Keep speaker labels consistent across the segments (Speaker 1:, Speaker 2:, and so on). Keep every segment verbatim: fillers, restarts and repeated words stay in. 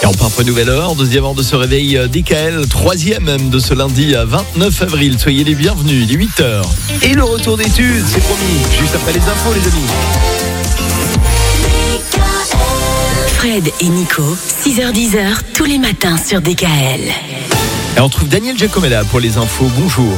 Speaker 1: Et on part pour une nouvelle heure, deuxième heure de ce réveil D K L, troisième même de ce lundi vingt-neuf avril. Soyez les bienvenus, il est huit heures. Et le retour d'études, c'est promis, juste après les infos les amis.
Speaker 2: Fred et Nico, six heures dix, tous les matins sur D K L.
Speaker 1: Et on trouve Daniel Giacomella pour les infos, bonjour.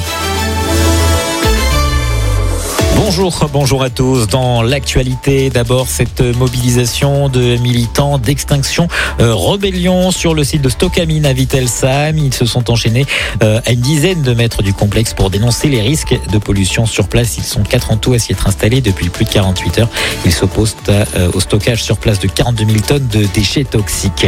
Speaker 3: Bonjour, bonjour à tous. Dans l'actualité, d'abord cette mobilisation de militants d'Extinction euh, Rebellion sur le site de Stocamine à Wittelsheim. Ils se sont enchaînés euh, à une dizaine de mètres du complexe pour dénoncer les risques de pollution sur place. Ils sont quatre en tout à s'y être installés depuis plus de quarante-huit heures. Ils s'opposent à, euh, au stockage sur place de quarante-deux mille tonnes de déchets toxiques.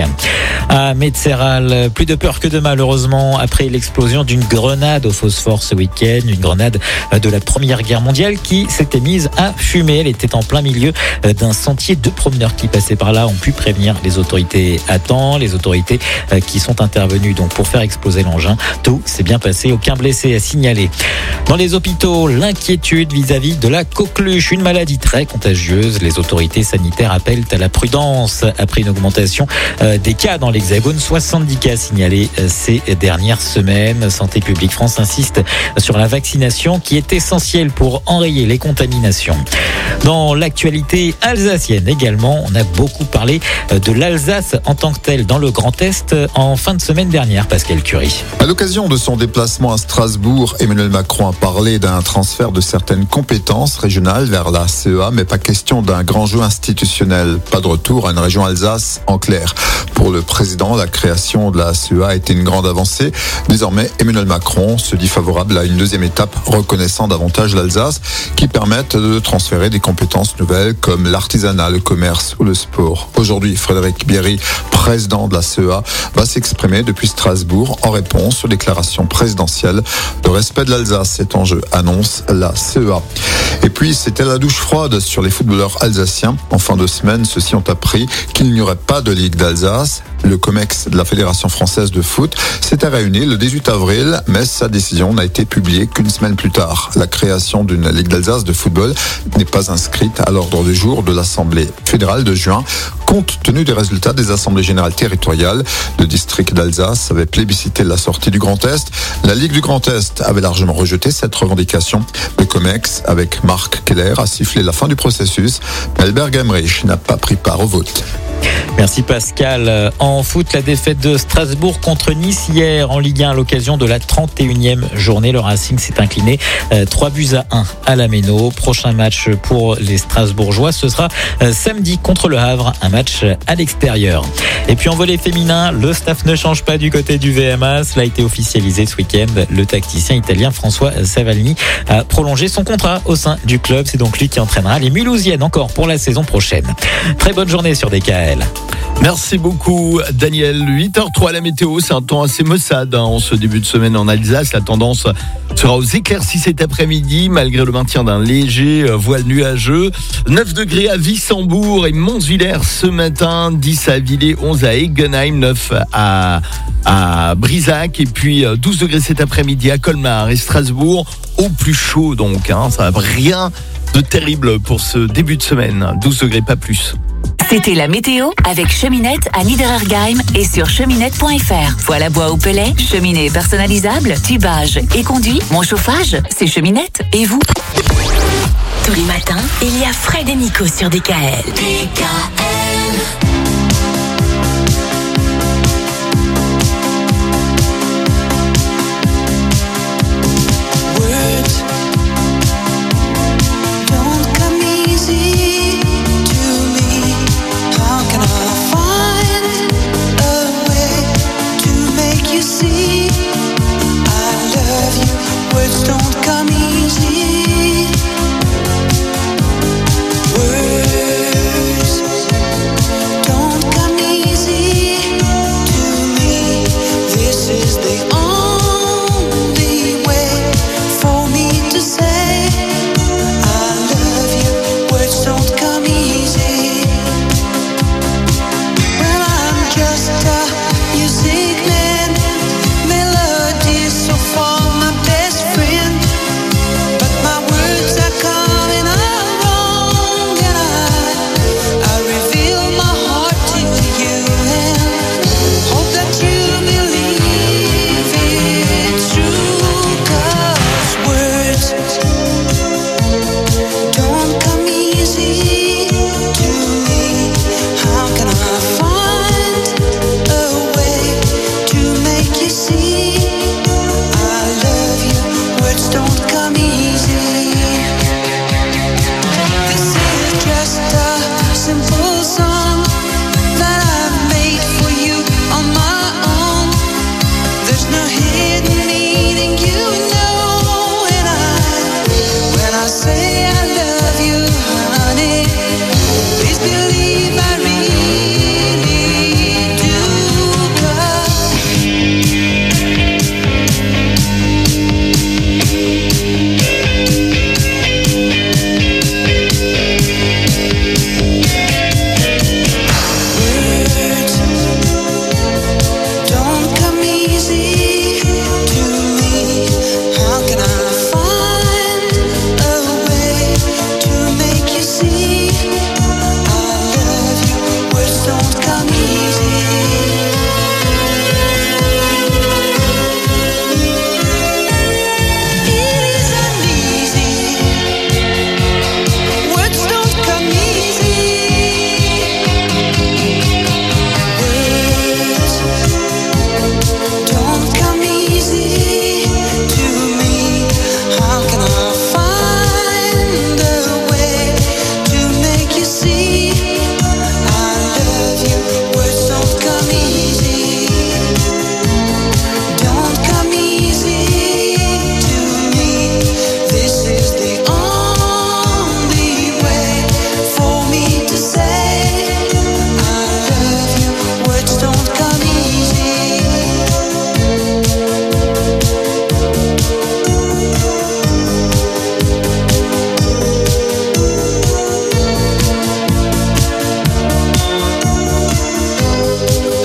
Speaker 3: À Metzeral, plus de peur que de mal, heureusement, après l'explosion d'une grenade au phosphore ce week-end. Une grenade de la Première Guerre mondiale qui s'était mise à fumer. Elle était en plein milieu d'un sentier. Deux promeneurs qui passaient par là ont pu prévenir les autorités à temps. Les autorités qui sont intervenues donc pour faire exploser l'engin. Tout s'est bien passé. Aucun blessé à signaler. Dans les hôpitaux, l'inquiétude vis-à-vis de la coqueluche, une maladie très contagieuse. Les autorités sanitaires appellent à la prudence après une augmentation des cas dans l'Hexagone. soixante-dix cas signalés ces dernières semaines. Santé publique France insiste sur la vaccination qui est essentielle pour enrayer les contaminations. Dans l'actualité alsacienne également, on a beaucoup parlé de l'Alsace en tant que telle dans le Grand Est en fin de semaine dernière, Pascal Curie.
Speaker 4: À l'occasion de son déplacement à Strasbourg, Emmanuel Macron a parlé d'un transfert de certaines compétences régionales vers la C E A, mais pas question d'un grand jeu institutionnel. Pas de retour à une région Alsace en clair. Pour le président, la création de la C E A a été une grande avancée. Désormais, Emmanuel Macron se dit favorable à une deuxième étape reconnaissant davantage l'Alsace qui permettent de transférer des compétences nouvelles comme l'artisanat, le commerce ou le sport. Aujourd'hui, Frédéric Bierry, président de la C E A, va s'exprimer depuis Strasbourg en réponse aux déclarations présidentielles. Le respect de l'Alsace est en jeu, annonce la C E A. Et puis, c'était la douche froide sur les footballeurs alsaciens. En fin de semaine, ceux-ci ont appris qu'il n'y aurait pas de Ligue d'Alsace. Le COMEX de la Fédération française de foot s'était réuni le dix-huit avril, mais sa décision n'a été publiée qu'une semaine plus tard. La création d'une Ligue d'Alsace de football n'est pas inscrite à l'ordre du jour de l'Assemblée fédérale de juin, compte tenu des résultats des assemblées générales territoriales. Le district d'Alsace avait plébiscité la sortie du Grand Est. La Ligue du Grand Est avait largement rejeté cette revendication. Le COMEX, avec Marc Keller, a sifflé la fin du processus. Mais Albert Gemrich n'a pas pris part au vote.
Speaker 3: Merci Pascal. En foot, la défaite de Strasbourg contre Nice hier en Ligue un à l'occasion de la trente et unième journée. Le Racing s'est incliné trois buts à un à la Méno. Prochain match pour les Strasbourgeois, ce sera samedi contre le Havre, un match à l'extérieur. Et puis en volley féminin, le staff ne change pas du côté du V M A. Cela a été officialisé ce week-end. Le tacticien italien François Savalini a prolongé son contrat au sein du club. C'est donc lui qui entraînera les Mulhousiennes encore pour la saison prochaine. Très bonne journée sur D K L.
Speaker 1: Merci beaucoup Daniel. huit heures zéro trois la météo, c'est un temps assez maussade hein, en ce début de semaine en Alsace. La tendance sera aux éclaircies cet après-midi malgré le maintien d'un léger voile nuageux. neuf degrés à Wissembourg et Monswiller ce matin, dix à Villers, onze à Egenheim, neuf à, à Brisac et puis douze degrés cet après-midi à Colmar et Strasbourg. Au plus chaud donc, hein, ça va rien de terrible pour ce début de semaine. douze degrés, pas plus.
Speaker 2: C'était la météo avec Cheminette à Niederergheim et sur cheminette point f r. Voilà bois au pellet, cheminée personnalisable, tubage et conduit. Mon chauffage, c'est Cheminette. Et vous? Tous les matins, il y a Fred et Nico sur D K L. D K L.
Speaker 5: Words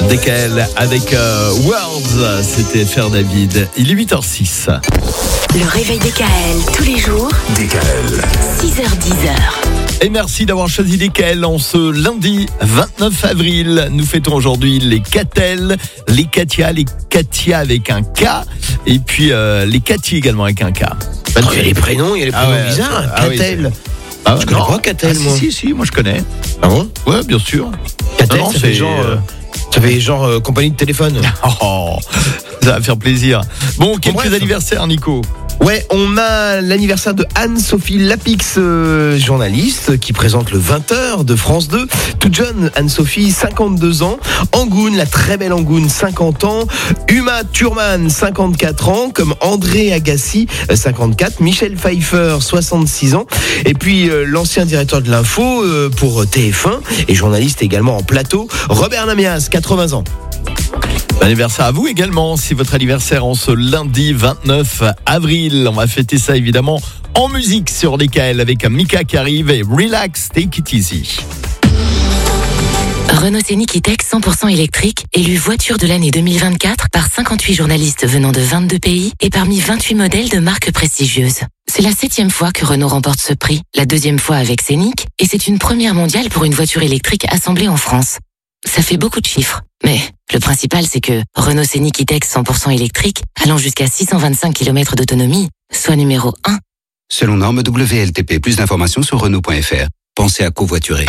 Speaker 1: D K L avec euh, Words, c'était Faire David. Il est huit heures six.
Speaker 2: Le réveil D K L tous les jours.
Speaker 5: D K L.
Speaker 2: six heures dix.
Speaker 1: Et merci d'avoir choisi D K L en ce lundi vingt-neuf avril. Nous fêtons aujourd'hui les Catel, les Katia, les Katia avec un K, et puis euh, les Cathy également avec un K.
Speaker 6: Oh, il y a les prénoms, il y a les prénoms
Speaker 1: Ah ouais,
Speaker 6: bizarres.
Speaker 1: ah oui,
Speaker 6: Catel.
Speaker 1: Ah,
Speaker 6: je connais
Speaker 1: non.
Speaker 6: pas Catel,
Speaker 1: Ah,
Speaker 6: moi.
Speaker 1: Si, si, si, moi je connais.
Speaker 6: Ah bon?
Speaker 1: Ouais, bien sûr.
Speaker 6: Catel,
Speaker 1: Non, non,
Speaker 6: ça fait
Speaker 1: c'est,
Speaker 6: genre,
Speaker 1: euh,
Speaker 6: euh, ça fait genre euh, compagnie de téléphone.
Speaker 1: Oh, ça va faire plaisir. Bon, quelques
Speaker 6: bref.
Speaker 1: anniversaires, Nico.
Speaker 6: Ouais, on a l'anniversaire de Anne-Sophie Lapix, euh, journaliste, qui présente le vingt heures de France deux. Toute jeune, Anne-Sophie, cinquante-deux ans. Angoune, la très belle Angoune, cinquante ans. Uma Thurman, cinquante-quatre ans. Comme André Agassi, cinquante-quatre. Michel Pfeiffer, soixante-six ans. Et puis, euh, l'ancien directeur de l'info euh, pour T F un et journaliste également en plateau, Robert Namias, quatre-vingts ans.
Speaker 1: Bon anniversaire à vous également, c'est votre anniversaire en ce lundi vingt-neuf avril. On va fêter ça évidemment en musique sur D K L avec Mika qui arrive et Relax, Take It Easy.
Speaker 7: Renault Scénic E-Tech cent pour cent électrique, élu voiture de l'année deux mille vingt-quatre par cinquante-huit journalistes venant de vingt-deux pays et parmi vingt-huit modèles de marques prestigieuses. C'est la septième fois que Renault remporte ce prix, la deuxième fois avec Scénic, et c'est une première mondiale pour une voiture électrique assemblée en France. Ça fait beaucoup de chiffres, mais le principal c'est que Renault Scénic E-Tech cent pour cent électrique, allant jusqu'à six cent vingt-cinq kilomètres d'autonomie, soit numéro un.
Speaker 8: Selon norme W L T P, plus d'informations sur Renault point F R. Pensez à covoiturer.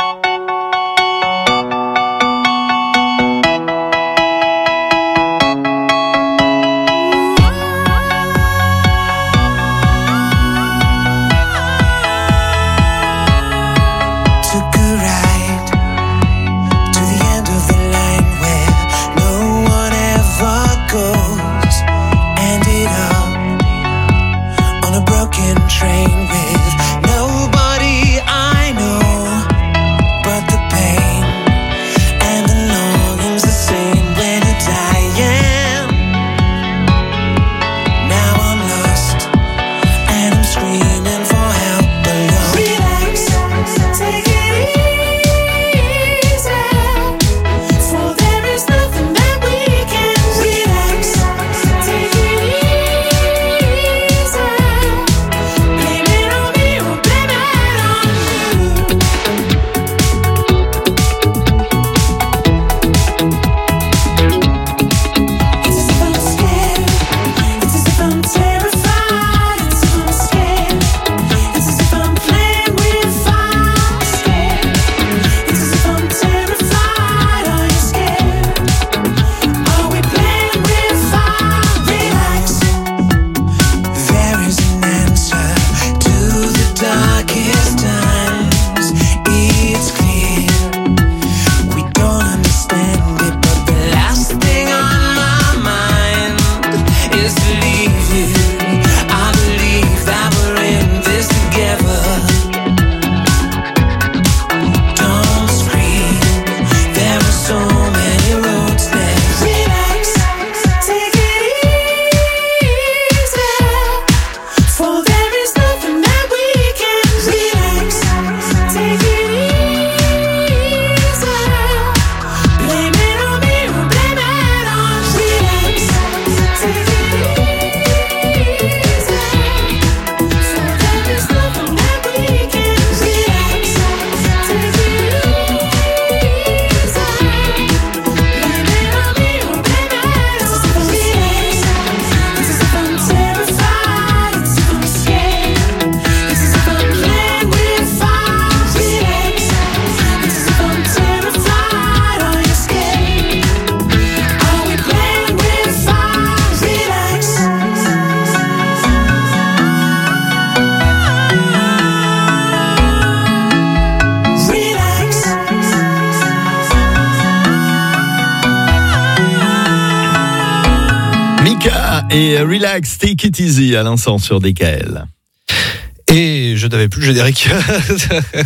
Speaker 1: Et Relax, Take It Easy à l'instant sur D K L.
Speaker 9: Et je n'avais plus le générique.
Speaker 1: Pardon ?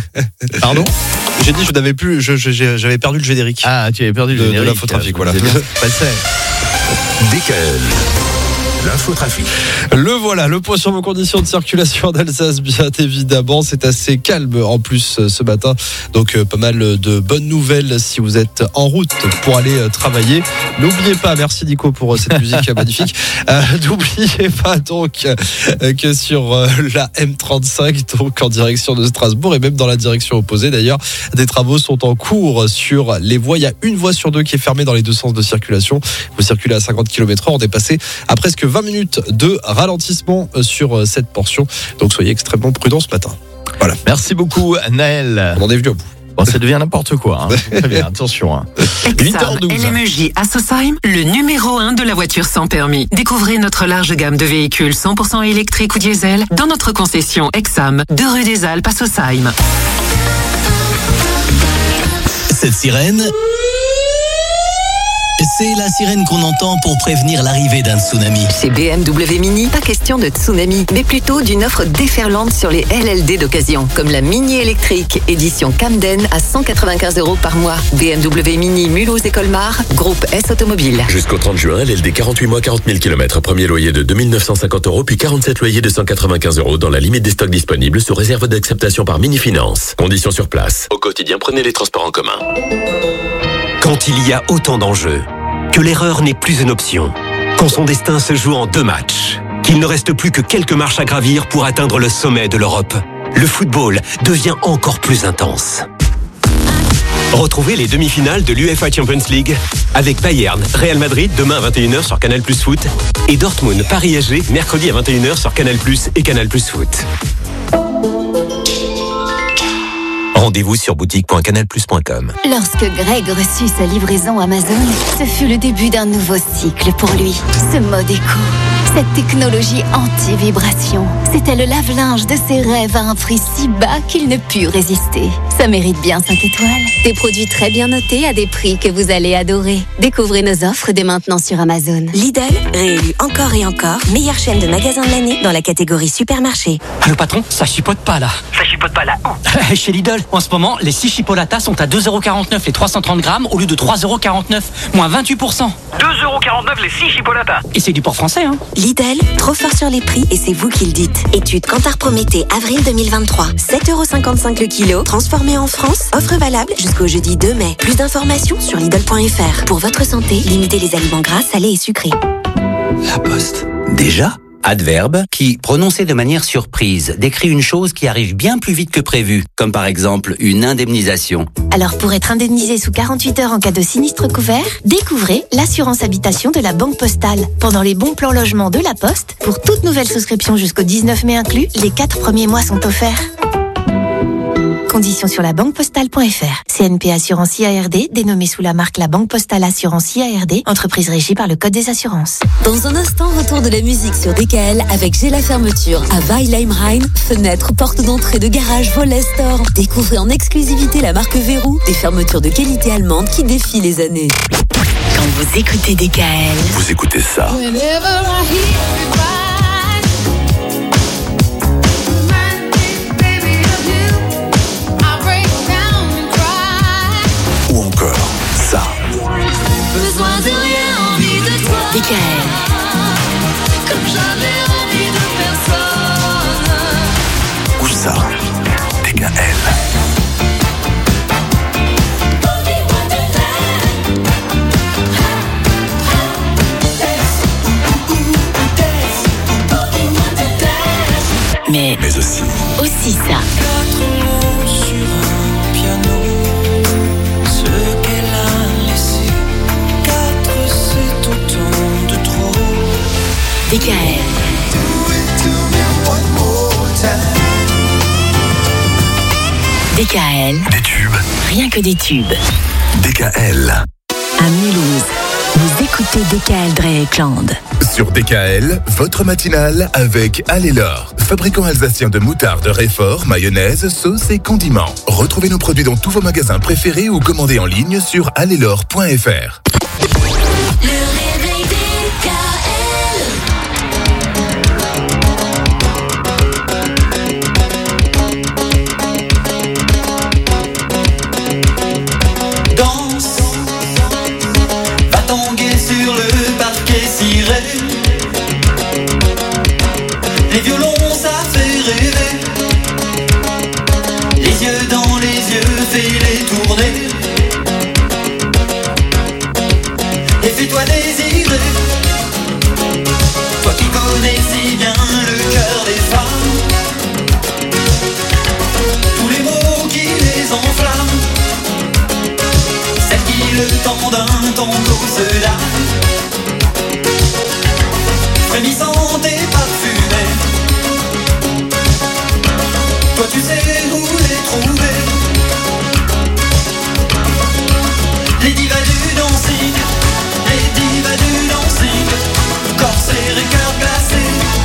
Speaker 9: J'ai dit je n'avais plus, je, je, j'avais perdu le générique.
Speaker 1: Ah, tu avais perdu le
Speaker 9: de,
Speaker 1: générique.
Speaker 9: de l'infotrafic, voilà.
Speaker 1: C'est bien passé.
Speaker 5: D K L. l'infotrafic.
Speaker 9: Le voilà, le point sur vos conditions de circulation d'Alsace, bien évidemment. C'est assez calme en plus ce matin. Donc pas mal de bonnes nouvelles si vous êtes en route pour aller travailler. N'oubliez pas, merci Nico pour cette musique magnifique. Euh, n'oubliez pas donc que sur la M trente-cinq, donc en direction de Strasbourg et même dans la direction opposée d'ailleurs, des travaux sont en cours sur les voies. Il y a une voie sur deux qui est fermée dans les deux sens de circulation. Vous circulez à cinquante kilomètres heure, on est passé à presque vingt minutes de ralentissement sur cette portion. Donc soyez extrêmement prudents ce matin. Voilà.
Speaker 1: Merci beaucoup Naël.
Speaker 9: On en est venu au bout.
Speaker 1: Bon, ça devient n'importe quoi. Hein. Très bien, attention. Hein. huit heures douze.
Speaker 10: L M E J à Sausheim, le numéro un de la voiture sans permis. Découvrez notre large gamme de véhicules cent pour cent électriques ou diesel dans notre concession Exam, deux rue des Alpes à Sausheim.
Speaker 11: Cette sirène, c'est la sirène qu'on entend pour prévenir l'arrivée d'un tsunami.
Speaker 12: Chez B M W Mini, pas question de tsunami, mais plutôt d'une offre déferlante sur les L L D d'occasion, comme la Mini électrique, édition Camden à cent quatre-vingt-quinze euros par mois. B M W Mini Mulhouse et Colmar, groupe S Automobile.
Speaker 13: Jusqu'au trente juin, L L D quarante-huit mois, quarante mille kilomètres. Premier loyer de deux mille neuf cent cinquante euros, puis quarante-sept loyers de cent quatre-vingt-quinze euros dans la limite des stocks disponibles sous réserve d'acceptation par Mini Finance. Conditions sur place. Au quotidien, prenez les transports en commun.
Speaker 14: Quand il y a autant d'enjeux, que l'erreur n'est plus une option, quand son destin se joue en deux matchs, qu'il ne reste plus que quelques marches à gravir pour atteindre le sommet de l'Europe, le football devient encore plus intense. Retrouvez les demi-finales de l'UEFA Champions League avec Bayern, Real Madrid demain à vingt et une heures sur Canal Plus Foot et Dortmund, Paris S G mercredi à vingt et une heures sur Canal Plus et Canal Plus Foot. Rendez-vous sur boutique point canal plus point com.
Speaker 15: Lorsque Greg reçut sa livraison Amazon, ce fut le début d'un nouveau cycle pour lui. Ce mode éco, cette technologie anti-vibration, c'était le lave-linge de ses rêves à un prix si bas qu'il ne put résister. Ça mérite bien cinq étoiles. Des produits très bien notés à des prix que vous allez adorer. Découvrez nos offres dès maintenant sur Amazon.
Speaker 16: Lidl, réélu encore et encore, meilleure chaîne de magasins de l'année dans la catégorie supermarché.
Speaker 17: Allô patron, ça chipote pas là.
Speaker 16: Ça chipote pas là.
Speaker 17: Chez Lidl, en ce moment, les six chipolatas sont à deux euros quarante-neuf les trois cent trente grammes au lieu de trois euros quarante-neuf, moins vingt-huit pour cent.
Speaker 18: deux euros quarante-neuf les six chipolatas.
Speaker 17: Et c'est du port français, hein.
Speaker 16: Lidl, trop fort sur les prix et c'est vous qui le dites. Étude Kantar Prométhée, avril deux mille vingt-trois. sept euros cinquante-cinq le kilo, transformé en France. Offre valable jusqu'au jeudi deux mai. Plus d'informations sur Lidl point F R. Pour votre santé, limitez les aliments gras, salés et sucrés.
Speaker 8: La Poste. Déjà ? Adverbe qui, prononcé de manière surprise, décrit une chose qui arrive bien plus vite que prévu, comme par exemple une indemnisation.
Speaker 15: Alors pour être indemnisé sous quarante-huit heures en cas de sinistre couvert, découvrez l'assurance habitation de la Banque Postale. Pendant les bons plans logement de la Poste, pour toute nouvelle souscription jusqu'au dix-neuf mai inclus, les quatre premiers mois sont offerts. Conditions sur la banque postale point F R. C N P Assurance I A R D, dénommée sous la marque La Banque Postale Assurance I A R D, entreprise régie par le Code des assurances.
Speaker 19: Dans un instant, retour de la musique sur D K L avec J'ai la fermeture à Weilheim-Rhein. Fenêtres, portes d'entrée de garage, volets, store. Découvrez en exclusivité la marque Verrou, des fermetures de qualité allemande qui défient les années.
Speaker 2: Quand vous écoutez D K L,
Speaker 5: vous écoutez ça. Ou encore ça.
Speaker 19: Besoin de rien, envie de toi.
Speaker 2: D K L.
Speaker 19: Comme j'avais envie de personne.
Speaker 5: Ou ça. D K L.
Speaker 2: Mais,
Speaker 5: Mais aussi.
Speaker 2: aussi ça.
Speaker 19: Quatre mots sur un piano. Ce qu'elle a laissé. Quatre, c'est autant de trop.
Speaker 2: D K L. D K L.
Speaker 5: Des tubes.
Speaker 2: Rien que des tubes.
Speaker 5: D K L.
Speaker 2: À Mulhouse, vous écoutez D K L Dreyeckland.
Speaker 5: Sur D K L, votre matinale avec Allelor, fabricant alsacien de moutarde, réfort, mayonnaise, sauce et condiments. Retrouvez nos produits dans tous vos magasins préférés ou commandez en ligne sur allelor point F R.
Speaker 19: Le réveil D K L. Danse, va tanguer sur le parquet ciré.
Speaker 20: le temps d'un tango cela, frémissante et parfumée. Toi tu sais où les trouver, les divas du dancing, les divas du dancing, corps serré, cœur glacé.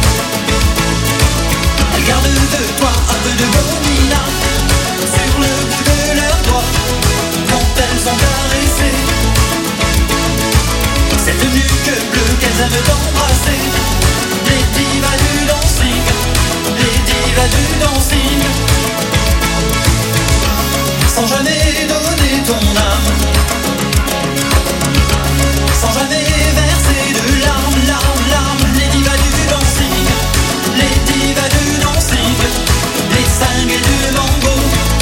Speaker 20: Elles gardent de toi un peu de gomina sur le bout de leurs doigts quand elles sont caressées. Cette nuque bleue qu'elles aiment d'embrasser, les divas du dancing, les divas du dancing. Sans jamais donner ton âme, sans jamais verser de larmes, larmes, larmes. Les divas du dancing, les divas du dancing, les cinq et du mango.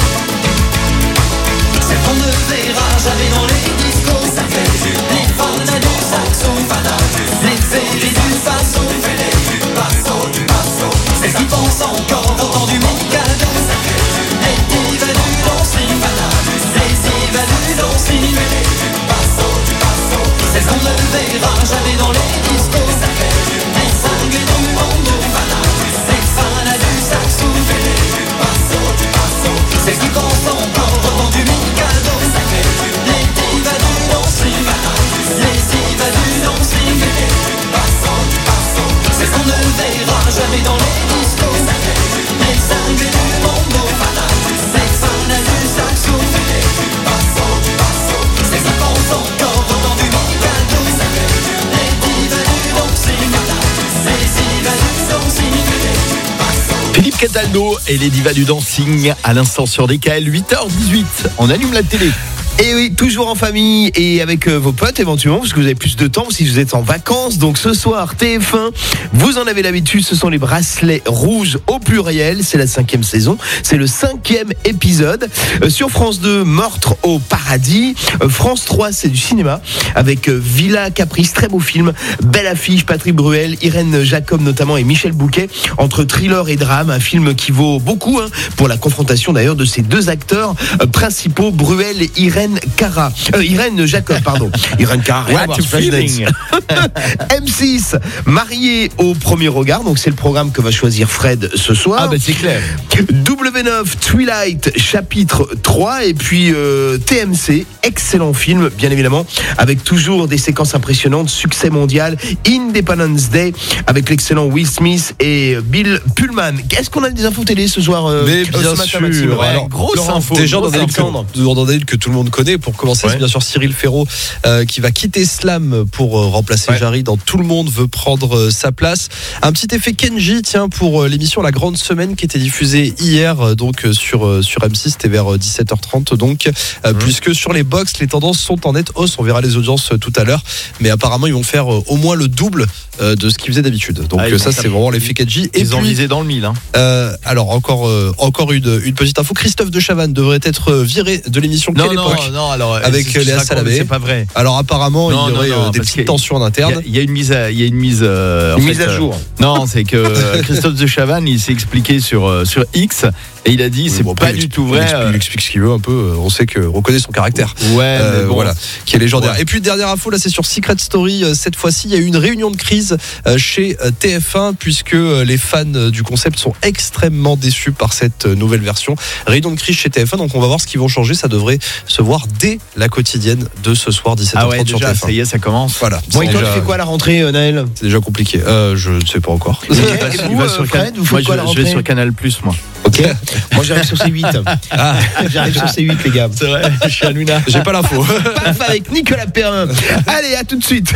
Speaker 20: Celles qu'on ne verra jamais dans les discos, ça fait du les fanas du saxo, les fêlés du faso, du passo, du passo. Celles qui pensent encore au temps du Mikado, les divas du dancing, les divas du dancing, du passo, du passo. Celles qu'on ne verra jamais dans les discos, les cinq et du mango, les fanas du saxo, du passo, du passo. Celles qui pensent encore au temps du Mikado, les divas du dancing, les divas du dancing, du passo, du passo. Celles qu'on ne verra jamais dans les discos, les cinq et du mango, les fanas du saxo, du passo, du passo. Celles qui pensent encore au temps du Mikado, les divas du dancing, les divas du dancing, du passo.
Speaker 1: Philippe Cataldo et les divas du dancing à l'instant sur D K L, huit heures dix-huit. On allume la télé.
Speaker 6: Et oui, toujours en famille et avec euh, vos potes éventuellement, parce que vous avez plus de temps si vous êtes en vacances. Donc ce soir, T F un, vous en avez l'habitude, ce sont les bracelets rouges au pluriel. C'est la cinquième saison, c'est le cinquième épisode. Euh, sur France deux, Meurtre au paradis. Euh, France trois, c'est du cinéma avec euh, Villa Caprice, très beau film, belle affiche, Patrick Bruel, Irène Jacob notamment et Michel Bouquet. Entre thriller et drame, un film qui vaut beaucoup hein, pour la confrontation d'ailleurs de ces deux acteurs euh, principaux, Bruel et Irène Cara, euh, Irène Jacob, pardon. Irène Cara, rien à voir, Flashdance. M six, Marié au premier regard, donc c'est le programme que va choisir Fred ce soir.
Speaker 1: Ah bah c'est clair.
Speaker 6: W neuf, Twilight, chapitre trois, et puis euh, T M C, excellent film, bien évidemment, avec toujours des séquences impressionnantes, succès mondial, Independence Day, avec l'excellent Will Smith et Bill Pullman. Est-ce qu'on a des infos télé ce soir euh,
Speaker 9: Mais
Speaker 6: euh,
Speaker 9: bien
Speaker 6: ce matin,
Speaker 9: sûr.
Speaker 6: Maxime ouais,
Speaker 9: Alors,
Speaker 6: grosse
Speaker 9: Laurent,
Speaker 6: info.
Speaker 9: Déjà,
Speaker 6: grosse
Speaker 9: dans
Speaker 6: Alexandre.
Speaker 9: David que tout le monde connaît. Pour commencer,
Speaker 6: Ouais.
Speaker 9: c'est bien sûr Cyril Ferraud euh, qui va quitter Slam pour euh, remplacer
Speaker 6: Ouais.
Speaker 9: Jarry dans Tout le monde veut prendre euh, sa place. Un petit effet Kenji, tiens, pour euh, l'émission La Grande Semaine qui était diffusée hier, euh, donc euh, sur euh, sur M six, c'était vers euh, dix-sept heures trente, donc euh, mmh. puisque sur les box, les tendances sont en nette hausse. On verra les audiences euh, tout à l'heure, mais apparemment ils vont faire euh, au moins le double euh, de ce qu'ils faisaient d'habitude. Donc
Speaker 1: ah,
Speaker 9: euh, ça, c'est vraiment l'effet Kenji.
Speaker 1: Ils
Speaker 9: Et
Speaker 1: ont
Speaker 9: puis,
Speaker 1: visé dans le mille. Hein.
Speaker 9: Euh, alors encore euh, encore une une petite info. Christophe de Chavannes devrait être viré de l'émission
Speaker 1: Non,
Speaker 9: Quelle
Speaker 1: non,
Speaker 9: époque
Speaker 1: non, alors
Speaker 9: avec
Speaker 1: c'est-
Speaker 9: Léa
Speaker 1: c'est
Speaker 9: Salamé.
Speaker 1: C'est pas vrai.
Speaker 9: Alors apparemment,
Speaker 1: Non,
Speaker 9: il y aurait
Speaker 1: non, non,
Speaker 9: euh, des
Speaker 1: parce
Speaker 9: petites
Speaker 1: que
Speaker 9: tensions en
Speaker 1: Il y,
Speaker 9: interne.
Speaker 1: a- il y a une mise, à, il y a une mise, euh, en
Speaker 6: Une
Speaker 1: fait,
Speaker 6: mise à
Speaker 1: euh,
Speaker 6: jour.
Speaker 1: Non, c'est que euh, Christophe de Chavannes, il s'est expliqué sur euh, sur X et il a dit
Speaker 9: Oui,
Speaker 1: c'est
Speaker 9: bon, après,
Speaker 1: pas
Speaker 9: il
Speaker 1: du
Speaker 9: explique-
Speaker 1: tout vrai.
Speaker 9: Il explique, il explique ce qu'il veut un peu. euh, On sait que on connaît son caractère.
Speaker 1: Ouais,
Speaker 9: Euh,
Speaker 1: mais bon.
Speaker 9: voilà, qui est légendaire.
Speaker 1: Ouais.
Speaker 9: Et puis dernière info, là c'est sur Secret Story. Euh, Cette fois-ci, il y a eu une réunion de crise euh, chez euh, T F un puisque euh, les fans euh, du concept sont extrêmement déçus par cette euh, nouvelle version. Réunion de crise chez T F un, donc on va voir ce qu'ils vont changer. Ça devrait se voir dès la quotidienne de ce soir dix-sept heures trente
Speaker 1: Ah ouais,
Speaker 9: sur
Speaker 1: déjà,
Speaker 9: T F un.
Speaker 1: ça y est, ça commence.
Speaker 9: Voilà.
Speaker 6: Bon, et
Speaker 9: C'est
Speaker 6: toi,
Speaker 9: déjà-
Speaker 6: tu fais quoi à la rentrée, euh, Naël?
Speaker 9: C'est déjà compliqué. Euh, je ne sais pas encore.
Speaker 6: Et
Speaker 1: Il
Speaker 6: vous,
Speaker 1: va
Speaker 6: euh,
Speaker 1: sur
Speaker 6: Fred, vous faites
Speaker 1: moi,
Speaker 6: quoi à la
Speaker 1: je, je vais
Speaker 6: rentrée
Speaker 1: sur Canal Plus, moi.
Speaker 6: Ok. Moi, j'arrive sur C huit.
Speaker 9: Ah,
Speaker 6: J'arrive sur C huit, les gars.
Speaker 1: C'est vrai, je suis à Luna.
Speaker 9: j'ai pas l'info.
Speaker 6: Paf avec Nicolas Perrin. Allez, à tout de suite.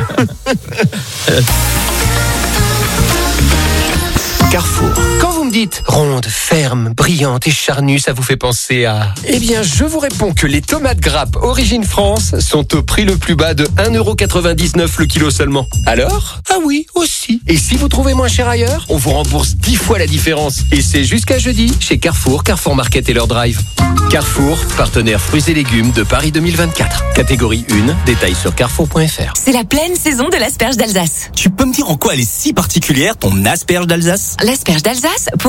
Speaker 21: Carrefour. Quand vous me dites ronde, ferme, brillante et charnue, ça vous fait penser à... Eh bien, je vous réponds que les tomates grappes Origine France sont au prix le plus bas de un euro quatre-vingt-dix-neuf le kilo seulement. Alors? Ah oui, aussi. Et si vous trouvez moins cher ailleurs, on vous rembourse dix fois la différence. Et c'est jusqu'à jeudi chez Carrefour, Carrefour Market et leur drive. Carrefour, partenaire fruits et légumes de Paris deux mille vingt-quatre. Catégorie un, détails sur carrefour point f r.
Speaker 2: C'est la pleine saison de l'asperge d'Alsace.
Speaker 11: Tu peux me dire en quoi elle est si particulière, ton asperge d'Alsace?
Speaker 2: L'asperge d'Alsace, pour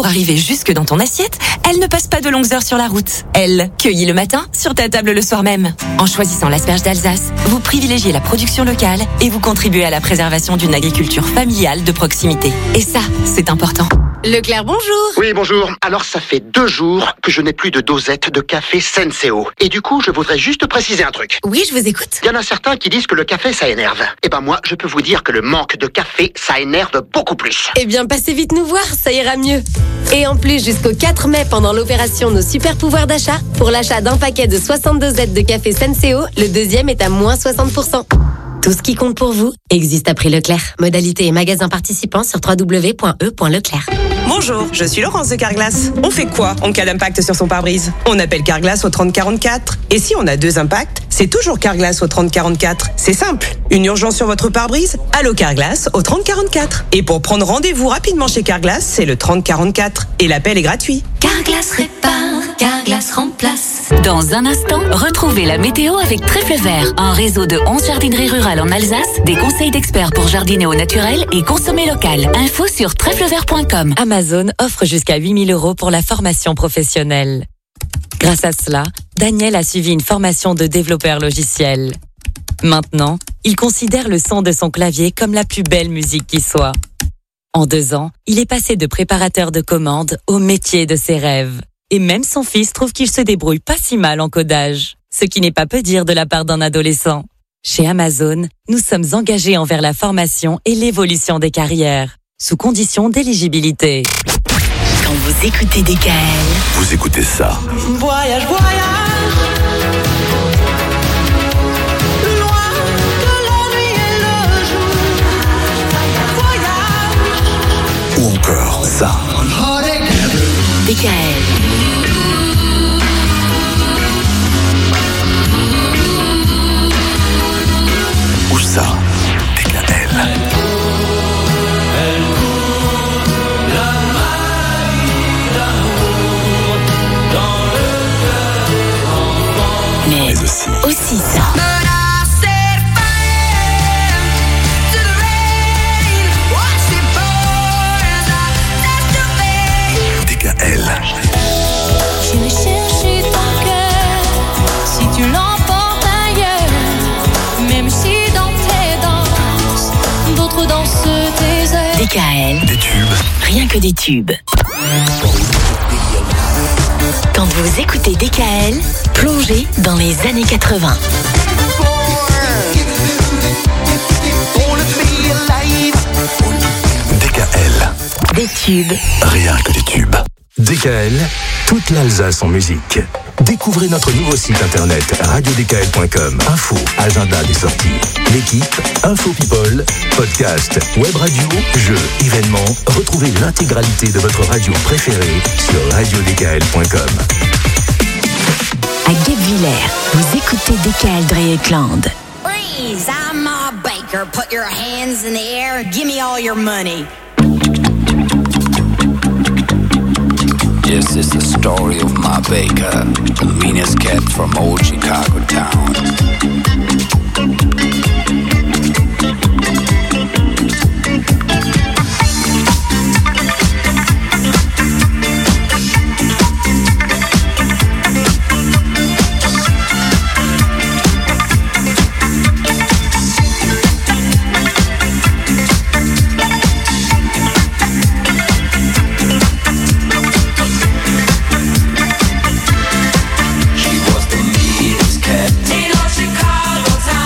Speaker 4: pour arriver jusque dans ton assiette, elle ne passe pas de longues heures sur la route. Elle, cueillie le matin, sur ta table le soir même. En choisissant l'asperge d'Alsace, vous privilégiez la production locale et vous contribuez à la préservation d'une agriculture familiale de proximité. Et ça, c'est important.
Speaker 22: Leclerc, bonjour.
Speaker 23: Oui, bonjour. Alors, ça fait deux jours que je n'ai plus de dosette de café Senseo. Et du coup, je voudrais juste préciser un truc.
Speaker 22: Oui, je vous écoute.
Speaker 23: Il y en a certains qui disent que le café, ça énerve. Eh ben moi, je peux vous dire que le manque de café, ça énerve beaucoup plus.
Speaker 22: Eh bien, passez vite nous voir, ça ira mieux. Et en plus, jusqu'au quatre mai, pendant l'opération Nos Super Pouvoirs d'achat, pour l'achat d'un paquet de soixante dosettes de café Senseo, le deuxième est à moins soixante pour cent. Tout ce qui compte pour vous existe à prix Leclerc. Modalité et magasin participants sur w w w point e point leclerc.
Speaker 24: Bonjour, je suis Laurence de Carglass. On fait quoi en cas d'impact sur son pare-brise? On appelle Carglass au trente quarante-quatre. Et si on a deux impacts, c'est toujours Carglass au trente quarante-quatre. C'est simple. Une urgence sur votre pare-brise? Allô Carglass au trente quarante-quatre. Et pour prendre rendez-vous rapidement chez Carglass, c'est le trente quarante-quatre. Et l'appel est gratuit.
Speaker 4: Carglass répare, Carglass remplace. Dans un instant, retrouvez la météo avec Trèfle Vert, un réseau de onze jardineries rurales en Alsace, des conseils d'experts pour jardiner au naturel et consommer local. Info sur trèfle vert point com.
Speaker 25: Amazon offre jusqu'à huit mille euros pour la formation professionnelle. Grâce à cela, Daniel a suivi une formation de développeur logiciel. Maintenant, il considère le son de son clavier comme la plus belle musique qui soit. En deux ans, il est passé de préparateur de commandes au métier de ses rêves. Et même son fils trouve qu'il se débrouille pas si mal en codage. Ce qui n'est pas peu dire de la part d'un adolescent. Chez Amazon, nous sommes engagés envers la formation et l'évolution des carrières, sous condition d'éligibilité.
Speaker 2: Quand vous écoutez D K L,
Speaker 5: Vous écoutez ça.
Speaker 20: Voyage, voyage, loin de la nuit et le jour. Voyage,
Speaker 5: Ou encore ça.
Speaker 2: D K L.
Speaker 5: Ou ça. D K L.
Speaker 2: Mais aussi, aussi ça.
Speaker 5: D K L.
Speaker 20: j'irai chercher ton cœur si tu l'emportes ailleurs. Même si dans tes danses, d'autres dansent tes heures.
Speaker 2: D K L.
Speaker 5: Des tubes.
Speaker 2: Rien que des tubes. Quand vous écoutez D K L, plongez dans les années quatre-vingts.
Speaker 5: D K L.
Speaker 2: Des tubes.
Speaker 5: Rien que des tubes. D K L, toute l'Alsace en musique. Découvrez notre nouveau site internet radio d k l point com. Info, agenda des sorties, l'équipe, info people, podcast, web radio, jeux, événements. Retrouvez l'intégralité de votre radio préférée sur radio d k l point com.
Speaker 2: À Guebwiller, vous écoutez D K L Dreyeckland.
Speaker 26: Freeze, I'm Ma Baker. Put your hands in the air. Give me all your money.
Speaker 27: This is the story of Ma Baker, the meanest cat from old Chicago town.
Speaker 20: she was the meanest cat in old Chicago town.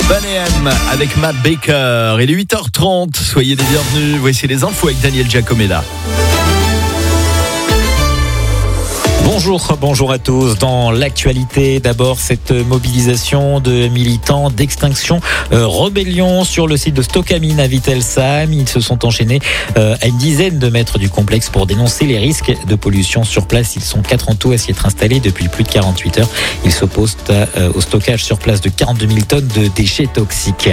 Speaker 1: Bonne M avec Matt Baker. Il est huit heures trente. Soyez les bienvenus. Voici les infos avec Daniel Giacomella.
Speaker 3: Bonjour, bonjour à tous. Dans l'actualité, d'abord cette mobilisation de militants d'Extinction euh, Rebellion sur le site de Stocamine à Wittelsheim. Ils se sont enchaînés euh, à une dizaine de mètres du complexe pour dénoncer les risques de pollution sur place. Ils sont quatre en tout à s'y être installés depuis plus de quarante-huit heures. Ils s'opposent euh, au stockage sur place de quarante-deux mille tonnes de déchets toxiques.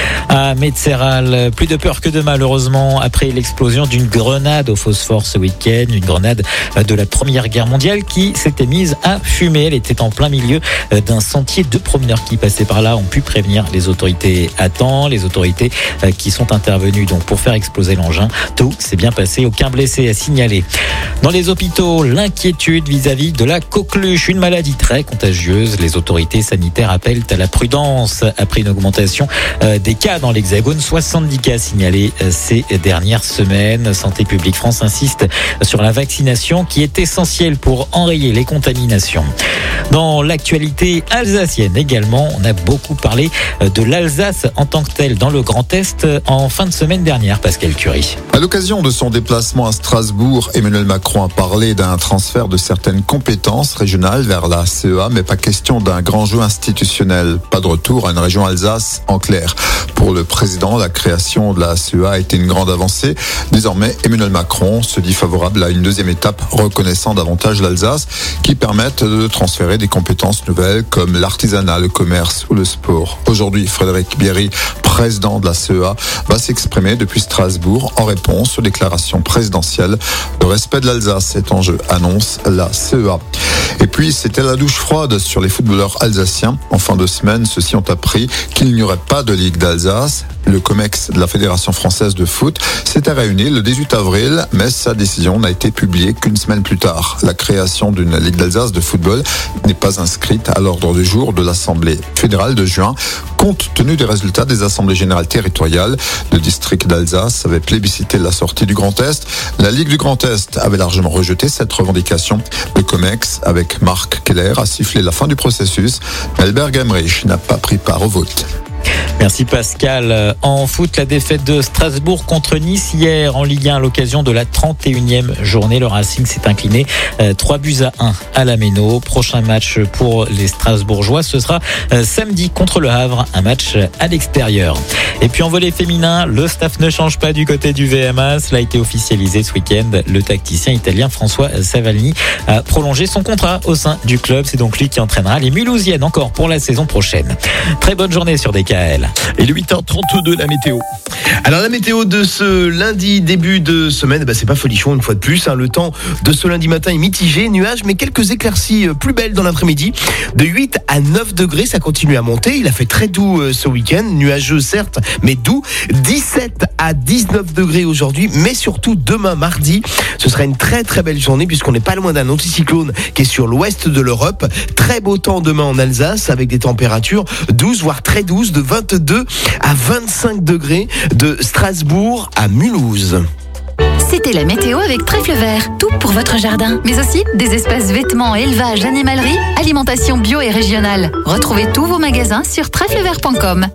Speaker 3: À Metzeral, plus de peur que de mal, heureusement, après l'explosion d'une grenade au phosphore ce week-end. Une grenade de la Première Guerre mondiale qui s'était mise à fumer. Elle était en plein milieu d'un sentier. Deux promeneurs qui passaient par là ont pu prévenir les autorités à temps. Les autorités qui sont intervenues donc pour faire exploser l'engin. Tout s'est bien passé. Aucun blessé à signaler. Dans les hôpitaux, l'inquiétude vis-à-vis de la coqueluche, une maladie très contagieuse. Les autorités sanitaires appellent à la prudence après une augmentation des cas dans l'Hexagone. soixante-dix cas signalés ces dernières semaines. Santé publique France insiste sur la vaccination qui est essentielle pour enrayer les contaminations. Dans l'actualité alsacienne également, on a beaucoup parlé de l'Alsace en tant que telle dans le Grand Est en fin de semaine dernière, Pascal Curie.
Speaker 7: À l'occasion de son déplacement à Strasbourg, Emmanuel Macron a parlé d'un transfert de certaines compétences régionales vers la C E A, mais pas question d'un grand jeu institutionnel. Pas de retour à une région Alsace en clair. Pour le président, la création de la C E A a été une grande avancée. Désormais, Emmanuel Macron se dit favorable à une deuxième étape reconnaissant davantage l'Alsace qui permettent de transférer des compétences nouvelles comme l'artisanat, le commerce ou le sport. Aujourd'hui, Frédéric Bierry, président de la C E A, va s'exprimer depuis Strasbourg en réponse aux déclarations présidentielles. Le respect de l'Alsace est en jeu, annonce la C E A. Et puis, c'était la douche froide sur les footballeurs alsaciens. En fin de semaine, ceux-ci ont appris qu'il n'y aurait pas de Ligue d'Alsace. Le COMEX de la Fédération française de foot s'était réuni le dix-huit avril, mais sa décision n'a été publiée qu'une semaine plus tard. La création d'une Ligue d'Alsace de football n'est pas inscrite à l'ordre du jour de l'Assemblée fédérale de juin, compte tenu des résultats des assemblées générales territoriales. Le district d'Alsace avait plébiscité la sortie du Grand Est. La Ligue du Grand Est avait largement rejeté cette revendication. Le COMEX, avec Marc Keller, a sifflé la fin du processus, mais Albert Gemrich n'a pas pris part au vote.
Speaker 3: Merci Pascal. En foot, la défaite de Strasbourg contre Nice hier en Ligue un à l'occasion de la trente et unième journée. Le Racing s'est incliné trois buts à un à la Méno. Prochain match pour les Strasbourgeois, ce sera samedi contre le Havre, un match à l'extérieur. Et puis en volley féminin, le staff ne change pas du côté du V M A. Cela a été officialisé ce week-end. Le tacticien italien François Savalini a prolongé son contrat au sein du club. C'est donc lui qui entraînera les Mulhousiennes encore pour la saison prochaine. Très bonne journée sur D K L.
Speaker 1: Et le huit heures trente-deux, la météo.
Speaker 6: Alors la météo de ce lundi début de semaine, bah c'est pas folichon une fois de plus. Hein. Le temps de ce lundi matin est mitigé, nuages, mais quelques éclaircies plus belles dans l'après-midi. De huit à neuf degrés, ça continue à monter. Il a fait très doux euh, ce week-end, nuageux certes, mais doux. dix-sept à dix-neuf degrés aujourd'hui, mais surtout demain mardi, ce sera une très très belle journée puisqu'on n'est pas loin d'un anticyclone qui est sur l'ouest de l'Europe. Très beau temps demain en Alsace avec des températures douze voire très douces, de vingt-deux à vingt-cinq degrés de Strasbourg à Mulhouse.
Speaker 10: C'était la météo avec Trèfle Vert. Tout pour votre jardin, mais aussi des espaces vêtements, élevage, animalerie, alimentation bio et régionale. Retrouvez tous vos magasins sur trèfle vert point com.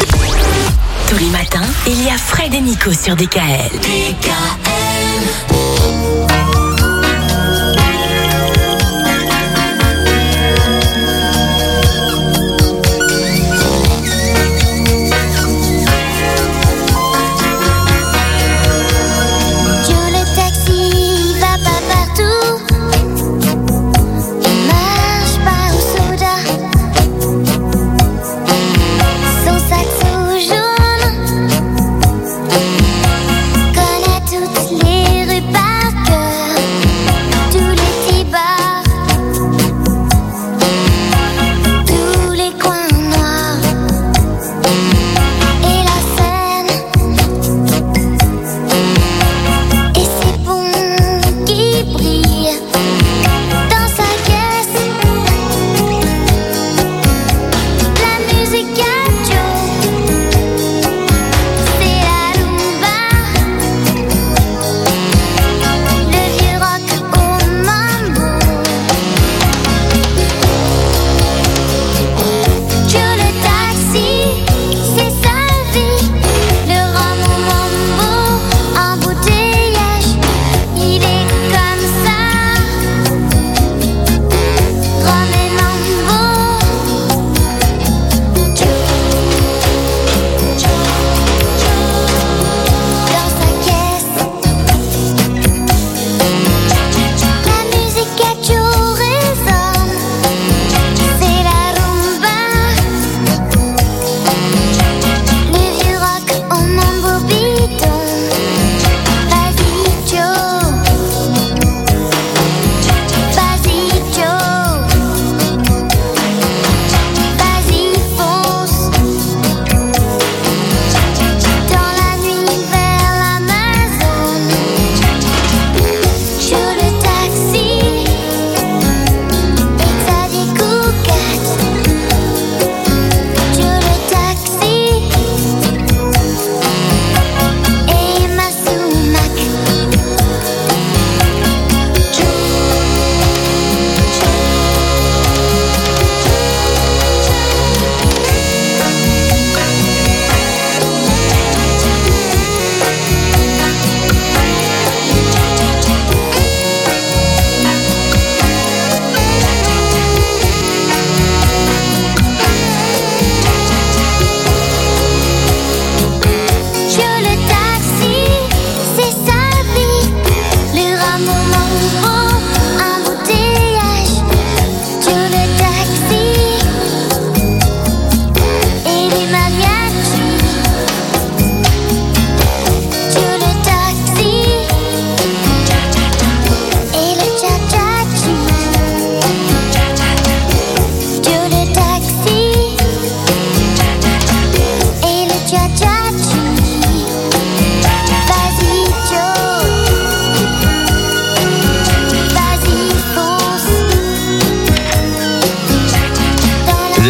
Speaker 2: Tous les matins, il y a Fred et Nico sur D K L. D K L.
Speaker 12: Connais toutes les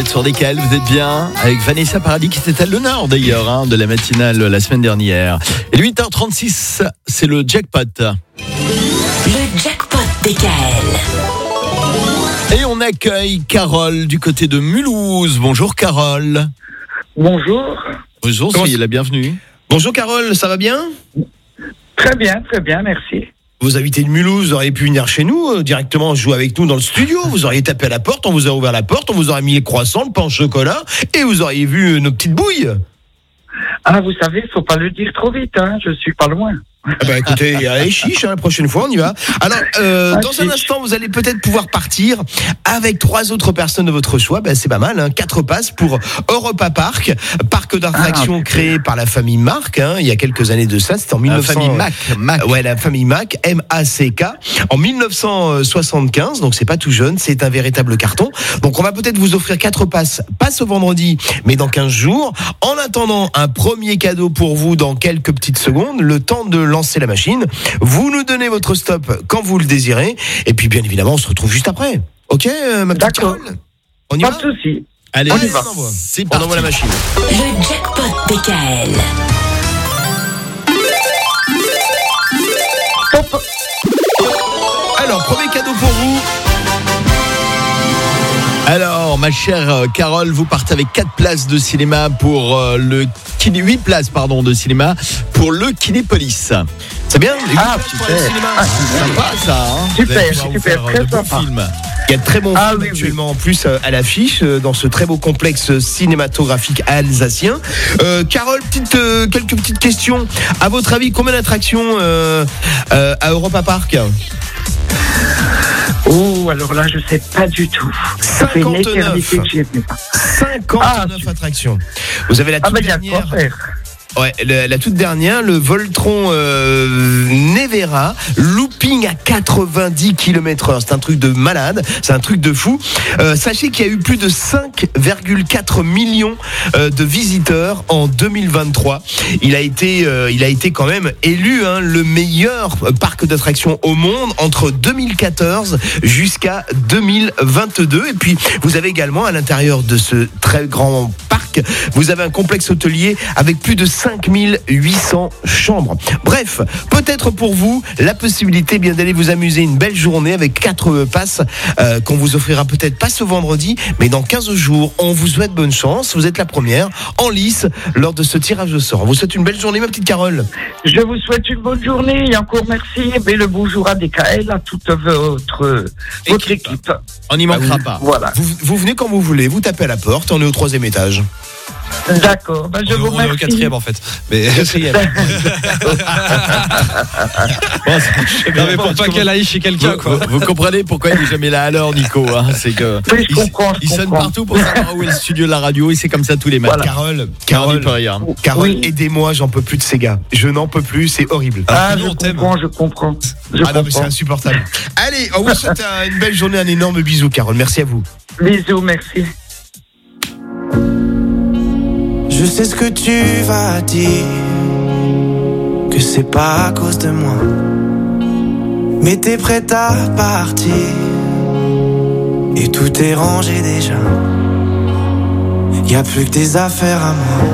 Speaker 1: sur D K L, vous êtes bien avec Vanessa Paradis qui était à l'honneur d'ailleurs hein, de la matinale la semaine dernière. Et huit heures trente-six, c'est le jackpot.
Speaker 2: Le jackpot D K L.
Speaker 1: Et on accueille Carole du côté de Mulhouse. Bonjour Carole.
Speaker 8: Bonjour.
Speaker 1: Bonjour, soyez la bienvenue.
Speaker 6: Bonjour Carole, ça va bien ?
Speaker 8: Très bien, très bien, merci.
Speaker 6: Vous habitez de Mulhouse, vous auriez pu venir chez nous, euh, directement jouer avec nous dans le studio. Vous auriez tapé à la porte, on vous a ouvert la porte, on vous aurait mis les croissants, le pain au chocolat, et vous auriez vu euh, nos petites bouilles.
Speaker 8: Ah, vous savez, faut pas le dire trop vite, hein, je suis pas loin.
Speaker 6: Ah bah écoutez, allez chiche, hein, la prochaine fois on y va. Alors, euh,
Speaker 8: Ah,
Speaker 6: dans
Speaker 8: chiche.
Speaker 6: un instant, vous allez peut-être pouvoir partir avec trois autres personnes de votre choix. Ben, c'est pas mal, hein, quatre passes pour Europa Park, parc d'attractions
Speaker 8: Ah,
Speaker 6: créé par la famille Marc, hein, il y a quelques années de ça. C'était en mille neuf cents.
Speaker 1: famille Mac, Mac.
Speaker 6: Ouais, la famille Mac, M A C K, en mille neuf cent soixante-quinze. Donc c'est pas tout jeune, c'est un véritable carton. Donc on va peut-être vous offrir quatre passes, pas ce vendredi, mais dans quinze jours. En attendant, un premier cadeau pour vous dans quelques petites secondes, le temps de lancer la machine. Vous nous donnez votre stop quand vous le désirez. Et puis, bien évidemment, on se retrouve juste après. Ok, euh, ma petite
Speaker 8: D'accord.
Speaker 6: Carole ? On y
Speaker 8: Pas
Speaker 6: va ?
Speaker 8: de souci.
Speaker 1: Allez,
Speaker 8: On y va.
Speaker 6: on envoie.
Speaker 1: c'est
Speaker 6: On
Speaker 1: parti.
Speaker 6: envoie la machine.
Speaker 2: Le jackpot D K L.
Speaker 8: Stop.
Speaker 6: Alors, premier cadeau pour vous.
Speaker 1: Alors, ma chère euh, Carole, vous partez avec quatre places de cinéma pour euh, le Kiné, huit places pardon de cinéma pour le Kinépolis.
Speaker 6: C'est bien ?
Speaker 8: Ah,
Speaker 6: huit places pour aller au
Speaker 8: super.
Speaker 6: cinéma.
Speaker 8: Ah,
Speaker 6: C'est sympa, ça. Hein.
Speaker 8: Super,
Speaker 6: Vous allez pouvoir vous
Speaker 8: super,
Speaker 6: faire, euh,
Speaker 8: très
Speaker 6: de beaux
Speaker 8: sympa.
Speaker 6: films. Il y a de très bons
Speaker 8: Ah,
Speaker 6: films
Speaker 8: oui, oui.
Speaker 6: actuellement en plus euh, à l'affiche euh, dans ce très beau complexe cinématographique alsacien. Euh, Carole, petite, euh, quelques petites questions. À votre avis, combien d'attractions euh, euh, à Europa Park ?
Speaker 8: Oh, alors là, je sais pas du tout. Ça fait une éternité que j'y étais pas.
Speaker 6: cinquante-neuf attractions. Vous avez la
Speaker 8: Ah,
Speaker 6: toute
Speaker 8: bah, il y a quoi
Speaker 6: dernière.
Speaker 8: faire.
Speaker 6: Ouais, le- la toute dernière, le Voltron euh, Nevera, looping à quatre-vingt-dix kilomètres heure. C'est un truc de malade, c'est un truc de fou. Euh, sachez qu'il y a eu plus de cinq virgule quatre millions euh, de visiteurs en deux mille vingt-trois. Il a été, euh, il a été quand même élu hein, le meilleur parc d'attractions au monde entre deux mille quatorze jusqu'à deux mille vingt-deux. Et puis, vous avez également à l'intérieur de ce très grand parc, vous avez un complexe hôtelier avec plus de cinq mille huit cents chambres. Bref, peut-être pour vous la possibilité bien d'aller vous amuser une belle journée avec quatre passes euh, qu'on vous offrira peut-être pas ce vendredi, mais dans quinze jours. On vous souhaite bonne chance. Vous êtes la première en lice lors de ce tirage au sort. On vous souhaite une belle journée, ma petite Carole.
Speaker 8: Je vous souhaite une bonne journée et encore merci. Et le bonjour à D K L, à toute votre, votre équipe.
Speaker 1: On n'y manquera pas.
Speaker 8: Voilà.
Speaker 6: Vous, vous venez quand vous voulez, vous tapez à la porte, on est au troisième étage.
Speaker 8: D'accord, ben je vous
Speaker 9: On est
Speaker 8: remercie.
Speaker 9: au quatrième en fait. Mais...
Speaker 6: Quatrième.
Speaker 9: non mais pour pas qu'elle aille chez quelqu'un
Speaker 1: Vous,
Speaker 9: quoi.
Speaker 1: vous- vous comprenez pourquoi il est jamais là à l'heure, Nico hein, c'est que
Speaker 8: Oui, je
Speaker 1: il,
Speaker 8: comprends, je
Speaker 1: il sonne
Speaker 8: comprends.
Speaker 1: partout pour savoir où est le studio de la radio et c'est comme ça tous les matins.
Speaker 8: Voilà.
Speaker 6: Carole,
Speaker 1: Carole,
Speaker 6: Carole,
Speaker 1: il peut rien.
Speaker 6: Carole,
Speaker 8: Oui.
Speaker 6: aidez-moi, j'en peux plus de ces gars. Je n'en peux plus, c'est horrible.
Speaker 8: Ah,
Speaker 9: nous,
Speaker 8: je
Speaker 9: on t'aime.
Speaker 8: comprends, je comprends. Je
Speaker 6: Ah non, mais c'est
Speaker 8: comprends.
Speaker 6: insupportable. Allez, on vous souhaite euh, une belle journée, un énorme bisou, Carole. Merci à vous.
Speaker 8: Bisous, merci.
Speaker 12: Je sais ce que tu vas dire, que c'est pas à cause de moi. Mais t'es prête à partir, et tout est rangé déjà. Y a plus que des affaires à moi.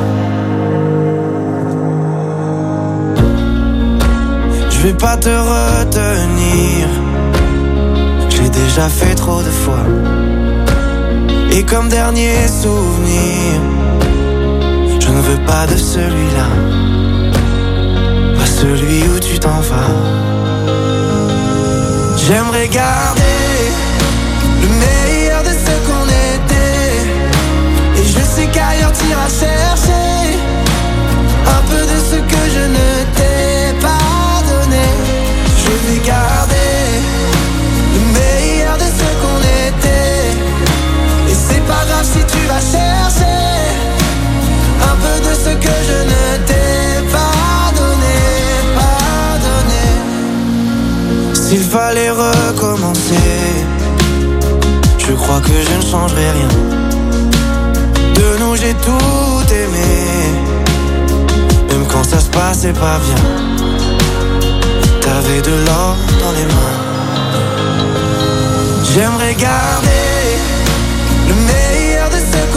Speaker 12: Je vais pas te retenir, j'ai déjà fait trop de fois. Et comme dernier souvenir, je ne veux pas de celui-là, pas celui où tu t'en vas. J'aimerais garder le meilleur de ce qu'on était, et je sais qu'ailleurs t'iras chercher un peu de ce que je ne t'ai pas donné. Je vais garder le meilleur de ce qu'on était, et c'est pas grave si tu vas chercher un peu de ce que je ne t'ai pas donné, pas donné. S'il fallait recommencer, je crois que je ne changerai rien. De nous j'ai tout aimé, même quand ça se passait pas bien. T'avais de l'or dans les mains. J'aimerais garder le meilleur de ce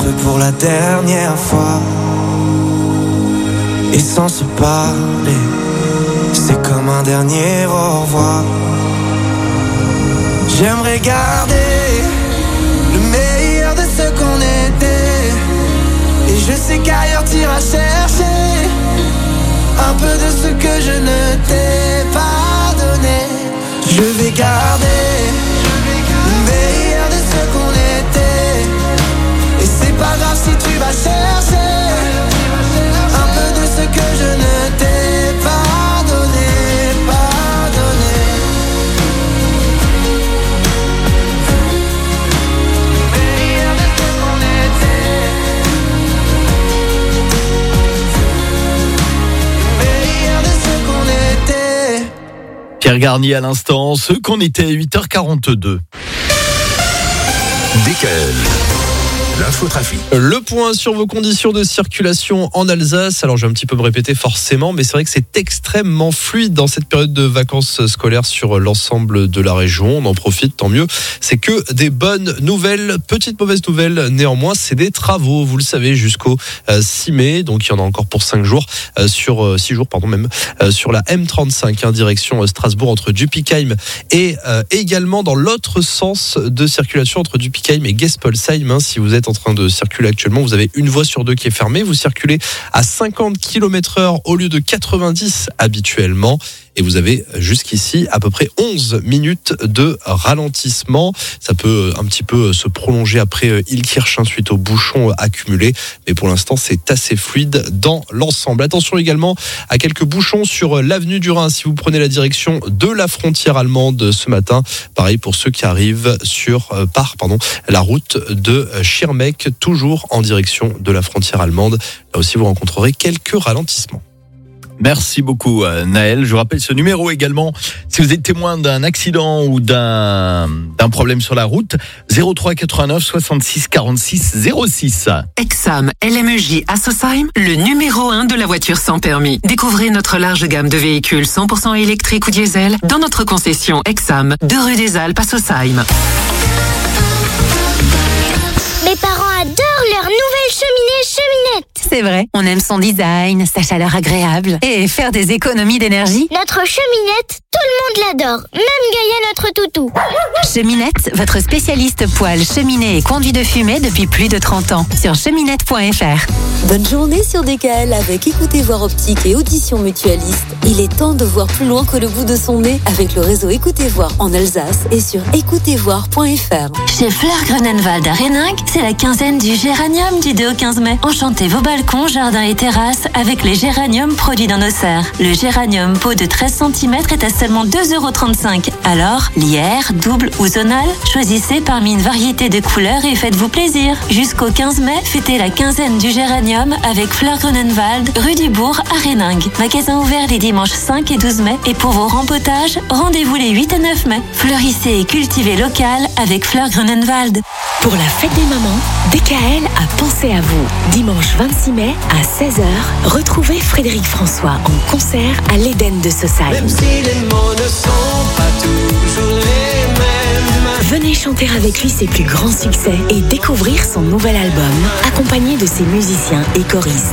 Speaker 12: pour la dernière fois. Et sans se parler, c'est comme un dernier au revoir. J'aimerais garder le meilleur de ce qu'on était. Et je sais qu'ailleurs t'iras chercher un peu de ce que je ne t'ai pas donné. Je vais garder le meilleur de ce qu'on était. Et c'est pas grave si tu vas chercher un peu de ce que je ne t'ai pas donné, pas donné. Meilleur de ce qu'on était. Meilleur de ce qu'on était.
Speaker 1: Pierre Garnier à l'instant, ce qu'on était à huit heures quarante-deux.
Speaker 5: D K L. L'infotrafic.
Speaker 9: Le point sur vos conditions de circulation en Alsace. Alors je vais un petit peu me répéter forcément, mais c'est vrai que c'est extrêmement fluide dans cette période de vacances scolaires sur l'ensemble de la région. On en profite, tant mieux. C'est que des bonnes nouvelles. Petite mauvaise nouvelle néanmoins, c'est des travaux. Vous le savez, jusqu'au six mai, donc il y en a encore pour cinq jours, sur six jours pardon même, sur la M trente-cinq, hein, direction Strasbourg entre Dupikheim et euh, également dans l'autre sens de circulation entre Dupikheim et Gespolsheim. Hein, si vous êtes en train de circuler actuellement, vous avez une voie sur deux qui est fermée, vous circulez à cinquante kilomètres heure au lieu de quatre-vingt-dix habituellement. Et vous avez jusqu'ici à peu près onze minutes de ralentissement. Ça peut un petit peu se prolonger après Ilkirch suite aux bouchons accumulés. Mais pour l'instant, c'est assez fluide dans l'ensemble. Attention également à quelques bouchons sur l'avenue du Rhin si vous prenez la direction de la frontière allemande ce matin. Pareil pour ceux qui arrivent sur, par pardon, la route de Schirmeck, toujours en direction de la frontière allemande. Là aussi, vous rencontrerez quelques ralentissements.
Speaker 1: Merci beaucoup Naël. Je vous rappelle ce numéro également. Si vous êtes témoin d'un accident ou d'un, d'un problème sur la route, zéro trois quatre-vingt-neuf soixante-six quarante-six zéro six.
Speaker 13: Exam L M E J à Sausheim, le numéro un de la voiture sans permis. Découvrez notre large gamme de véhicules cent pour cent électriques ou diesel dans notre concession Exam, deux rue des Alpes à Sausheim.
Speaker 14: Mes parents adorent leur nouvelle cheminée Cheminette.
Speaker 10: C'est vrai, on aime son design, sa chaleur agréable et faire des économies d'énergie.
Speaker 14: Notre cheminette, tout le monde l'adore, même Gaïa notre toutou.
Speaker 10: Cheminette, votre spécialiste poêle, cheminée et conduit de fumée depuis plus de trente ans sur cheminette point f r.
Speaker 15: Bonne journée sur D K L avec Écoutez Voir Optique et Audition Mutualiste. Il est temps de voir plus loin que le bout de son nez avec le réseau Écoutez Voir en Alsace et sur écoutez voir point f r. Chez Fleur Grunenwald à Réninck, c'est la quinzaine du géranium du deux au quinze mai. Enchantez vos balcons, jardins et terrasses avec les géraniums produits dans nos serres. Le géranium pot de treize centimètres est à seulement deux euros trente-cinq. Alors, lierre, double ou zonal, choisissez parmi une variété de couleurs et faites-vous plaisir. Jusqu'au quinze mai, fêtez la quinzaine du géranium avec Fleur Grunenwald, rue du Bourg à Réninck. Magasin ouvert les dimanches cinq et douze mai. Et pour vos rempotages, rendez-vous les huit et neuf mai. Fleurissez et cultivez local avec Fleur Grunenwald.
Speaker 16: Pour la fête des mamans, D K L a pensé à vous. Dimanche vingt-six mai à seize heures, retrouvez Frédéric François en concert à l'Éden de Sausheim.
Speaker 12: Même si les mots ne sont pas toujours les mêmes.
Speaker 16: Venez chanter avec lui ses plus grands succès et découvrir son nouvel album, accompagné de ses musiciens et choristes.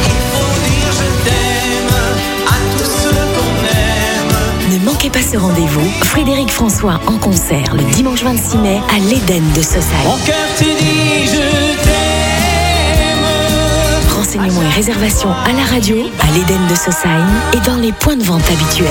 Speaker 16: Ne manquez pas ce rendez-vous. Frédéric François en concert le dimanche vingt-six mai à l'Éden de Sausheim.
Speaker 12: Mon cœur te dit je t'aime.
Speaker 16: Renseignements et réservations à la radio, à l'Éden de Sausheim et dans les points de vente habituels.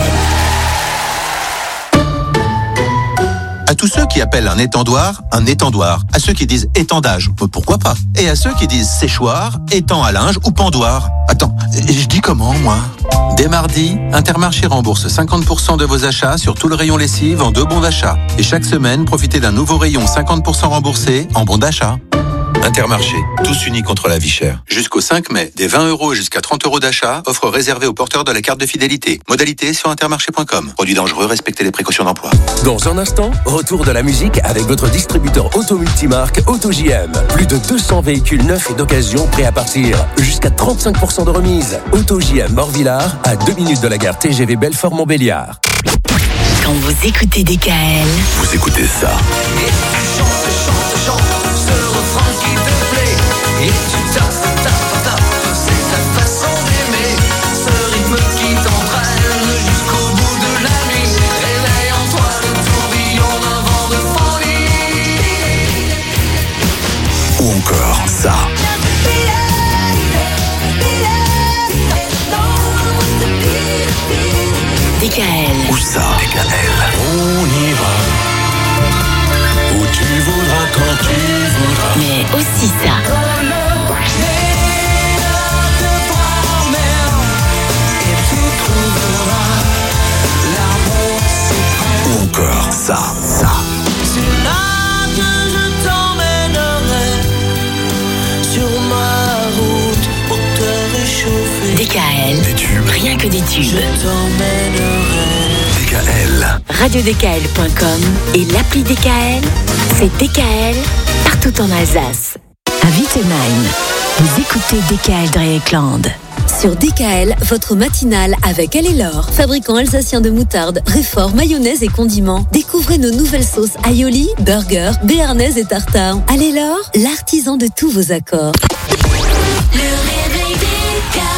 Speaker 17: À tous ceux qui appellent un étendoir un étendoir, à ceux qui disent étendage, pourquoi pas, et à ceux qui disent séchoir, étang à linge ou pendoir. Attends, je dis comment moi ? Dès mardi, Intermarché rembourse cinquante pour cent de vos achats sur tout le rayon lessive en deux bons d'achat. Et chaque semaine, profitez d'un nouveau rayon cinquante pour cent remboursé en bons d'achat. Intermarché, tous unis contre la vie chère. Jusqu'au cinq mai, des vingt euros jusqu'à trente euros d'achat, offre réservée aux porteurs de la carte de fidélité. Modalité sur intermarché point com. Produit dangereux, respectez les précautions d'emploi.
Speaker 18: Dans un instant, retour de la musique avec votre distributeur auto multimarque AutoJ M. Plus de deux cents véhicules neufs et d'occasion prêts à partir. Jusqu'à trente-cinq pour cent de remise. AutoJ M Morvillard, à deux minutes de la gare T G V Belfort-Montbéliard.
Speaker 16: Quand vous écoutez D K L,
Speaker 5: vous écoutez ça.
Speaker 12: Et tu chantes, chantes, chantes ce refrain qui te plaît.
Speaker 16: D K L.
Speaker 18: Où ça? D K L. On ira où tu voudras, quand tu voudras.
Speaker 16: Mais aussi ça.
Speaker 18: Ou encore ça, ça.
Speaker 20: C'est là que je t'emmènerai sur ma route pour te réchauffer.
Speaker 16: D K L.
Speaker 18: Des tubes.
Speaker 16: Rien que des tubes.
Speaker 20: Je t'emmènerai.
Speaker 18: D K L.
Speaker 16: radio d k l point com et l'appli D K L, c'est D K L partout en Alsace. À Wittenheim, vous écoutez D K L Dreieckland.
Speaker 15: Sur D K L, votre matinale avec Alelor, fabricant alsacien de moutarde, réfort, mayonnaise et condiments. Découvrez nos nouvelles sauces aioli, burger, béarnaise et tartare. Alelor, l'artisan de tous vos accords.
Speaker 20: Le réveil D K L.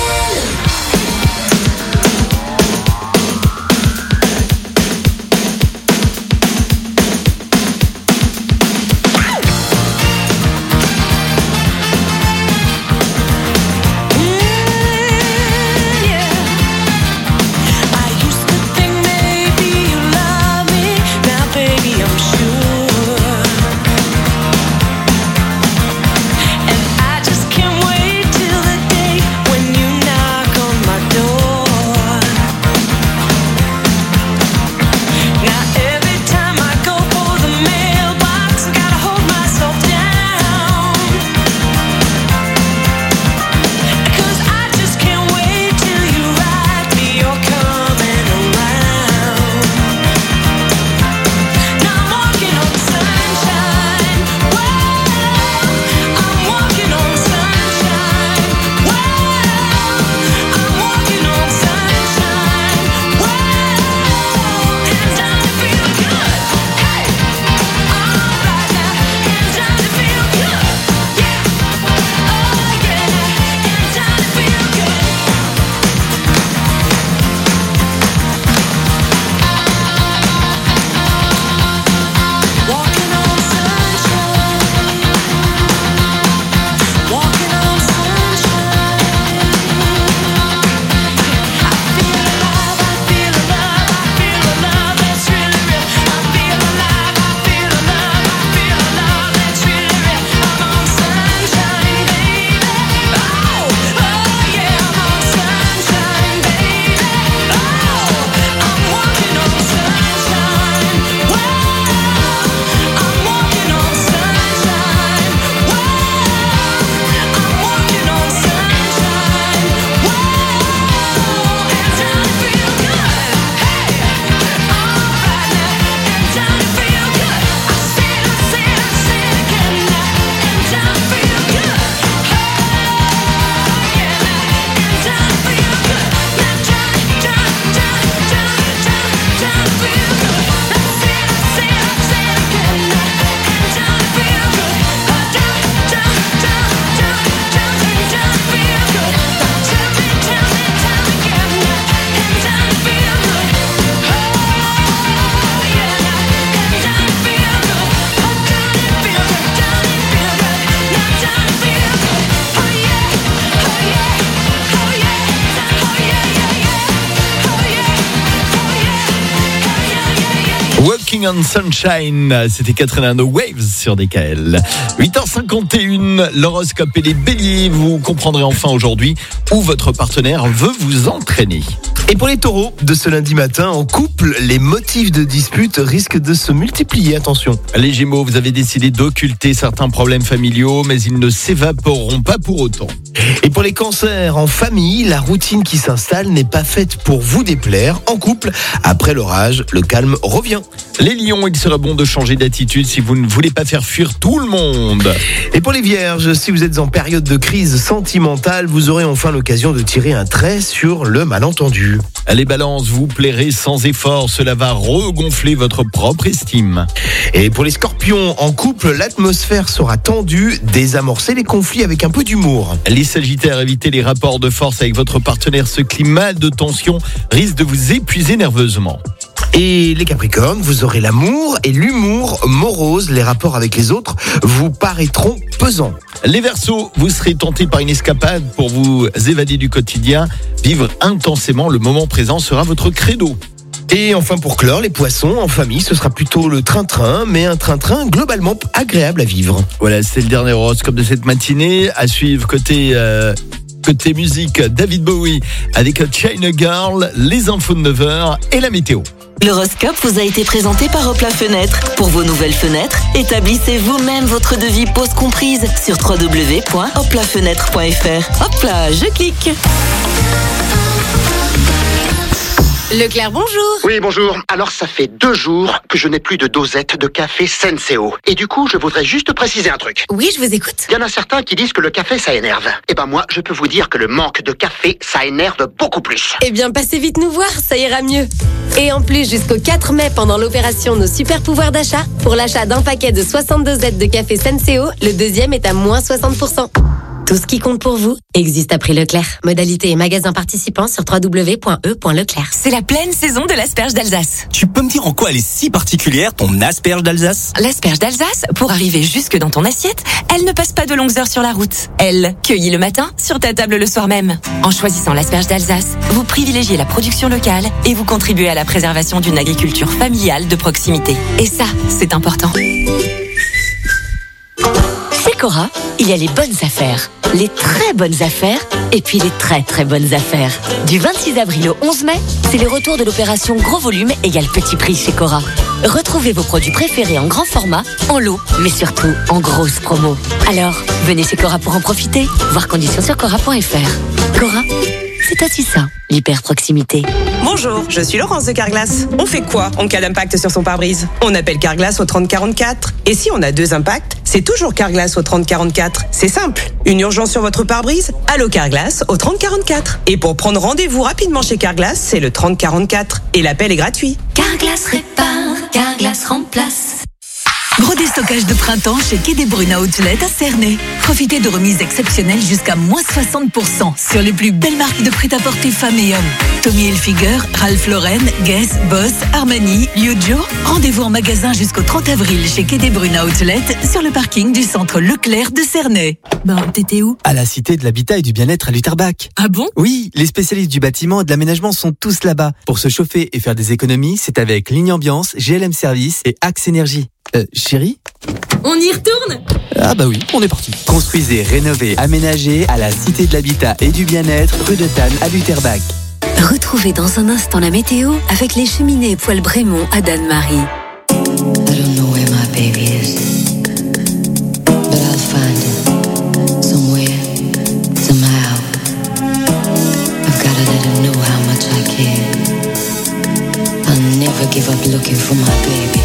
Speaker 1: Walking on Sunshine, c'était Katrina No Waves sur D K L. huit heures cinquante et une, l'horoscope et les béliers, vous comprendrez enfin aujourd'hui où votre partenaire veut vous entraîner.
Speaker 6: Et pour les taureaux, de ce lundi matin, en couple, les motifs de dispute risquent de se multiplier, attention.
Speaker 1: Les gémeaux, vous avez décidé d'occulter certains problèmes familiaux, mais ils ne s'évaporeront pas pour autant.
Speaker 6: Et pour les cancers, en famille, la routine qui s'installe n'est pas faite pour vous déplaire. En couple, après l'orage, le calme revient.
Speaker 1: Les lions, il serait bon de changer d'attitude si vous ne voulez pas faire fuir tout le monde.
Speaker 6: Et pour les vierges, si vous êtes en période de crise sentimentale, vous aurez enfin l'occasion de tirer un trait sur le malentendu.
Speaker 1: Les balances, vous plairez sans effort, cela va regonfler votre propre estime.
Speaker 6: Et pour les scorpions, en couple, l'atmosphère sera tendue, désamorcez les conflits avec un peu d'humour.
Speaker 1: Les sagittaires, évitez les rapports de force avec votre partenaire, ce climat de tension risque de vous épuiser nerveusement.
Speaker 6: Et les Capricornes, vous aurez l'amour et l'humour morose. Les rapports avec les autres vous paraîtront pesants.
Speaker 1: Les Verseaux, vous serez tentés par une escapade pour vous évader du quotidien. Vivre intensément le moment présent sera votre credo.
Speaker 6: Et enfin pour clore, les Poissons, en famille, ce sera plutôt le train-train, mais un train-train globalement agréable à vivre.
Speaker 1: Voilà, c'est le dernier horoscope de cette matinée. À suivre côté... Euh... Côté musique, David Bowie avec China Girl, les infos de neuf heures et la météo.
Speaker 4: L'horoscope vous a été présenté par Hop la Fenêtre. Pour vos nouvelles fenêtres, établissez vous-même votre devis pose comprise sur w w w point hop la fenêtre point f r. Hop là, je clique.
Speaker 11: Leclerc, bonjour.
Speaker 19: Oui, bonjour. Alors, ça fait deux jours que je n'ai plus de dosette de café Senseo. Et du coup, je voudrais juste préciser un truc.
Speaker 11: Oui, je vous écoute.
Speaker 19: Il y en a certains qui disent que le café, ça énerve. Eh ben moi, je peux vous dire que le manque de café, ça énerve beaucoup plus.
Speaker 11: Eh bien, passez vite nous voir, ça ira mieux. Et en plus, jusqu'au quatre mai, pendant l'opération Nos Super Pouvoirs d'achat, pour l'achat d'un paquet de soixante dosettes de café Senseo, le deuxième est à moins soixante pour cent. Tout ce qui compte pour vous existe à prix Leclerc. Modalité et magasin participants sur w w w point e point leclerc.
Speaker 25: C'est la pleine saison de l'asperge d'Alsace.
Speaker 21: Tu peux me dire en quoi elle est si particulière, ton asperge d'Alsace ?
Speaker 25: L'asperge d'Alsace, pour arriver jusque dans ton assiette, elle ne passe pas de longues heures sur la route. Elle, cueillie le matin, sur ta table le soir même. En choisissant l'asperge d'Alsace, vous privilégiez la production locale et vous contribuez à la préservation d'une agriculture familiale de proximité. Et ça, c'est important.
Speaker 2: Chez Cora, il y a les bonnes affaires, les très bonnes affaires et puis les très très bonnes affaires. Du vingt-six avril au onze mai, c'est le retour de l'opération Gros Volume égale Petit Prix chez Cora. Retrouvez vos produits préférés en grand format, en lot, mais surtout en grosse promo. Alors, venez chez Cora pour en profiter. Voir conditions sur cora point f r. Cora, c'est aussi ça, l'hyper proximité.
Speaker 22: Bonjour, je suis Laurence de Carglass. On fait quoi en cas d'impact sur son pare-brise ? On appelle Carglass au trente quarante-quatre. Et si on a deux impacts, c'est toujours Carglass au trente quarante-quatre. C'est simple. Une urgence sur votre pare-brise ? Allô Carglass au trente quarante-quatre. Et pour prendre rendez-vous rapidement chez Carglass, c'est le trente quarante-quatre. Et l'appel est gratuit.
Speaker 23: Carglass répare, Carglass remplace.
Speaker 24: Gros déstockage de printemps chez Quai des Brunes Outlet à Cernay. Profitez de remises exceptionnelles jusqu'à moins soixante pour cent sur les plus belles marques de prêt-à-porter femmes et hommes. Tommy Hilfiger, Ralph Lauren, Guess, Boss, Armani, Liu Jo. Rendez-vous en magasin jusqu'au trente avril chez Quai des Brunes Outlet sur le parking du centre Leclerc de Cernay.
Speaker 28: Ben, t'étais où ? À la Cité de l'Habitat et du Bien-être à Lutterbach. Ah bon ? Oui, les spécialistes du bâtiment et de l'aménagement sont tous là-bas. Pour se chauffer et faire des économies, c'est avec Ligne Ambiance, G L M Service et Axe Énergie. Euh, chérie ?
Speaker 23: On y retourne ?
Speaker 28: Ah bah oui, on est parti. Construisez, rénovez, aménagez à la Cité de l'Habitat et du Bien-être, rue de Tannes à Lutterbach.
Speaker 15: Retrouvez dans un instant la météo avec les cheminées Poêle Brémond à Danemarie.
Speaker 29: I don't know where my baby is, but I'll find it somewhere, somehow. I've gotta let him know how much I care. I'll never give up looking for my baby.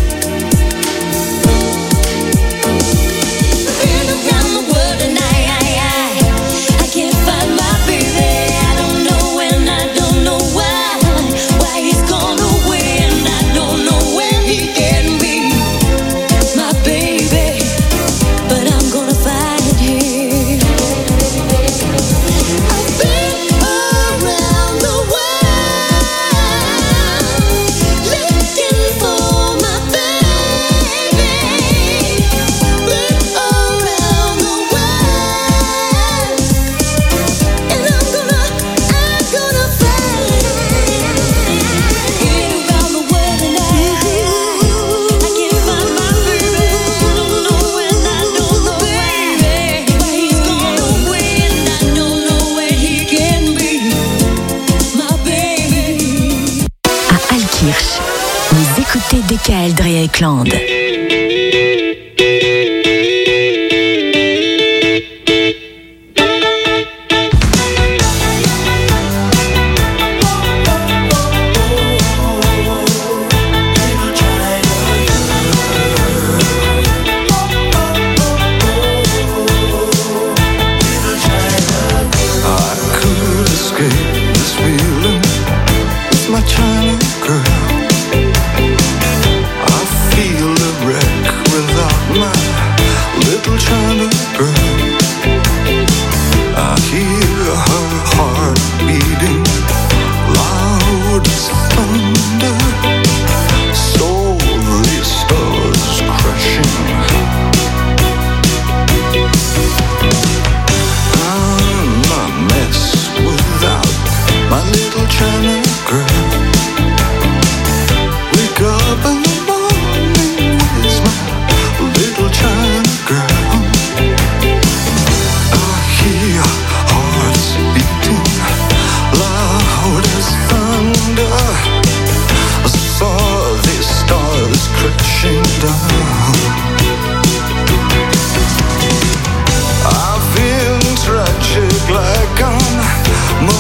Speaker 2: Vous écoutez D K L Dreyeckland.
Speaker 12: My China girl, I feel the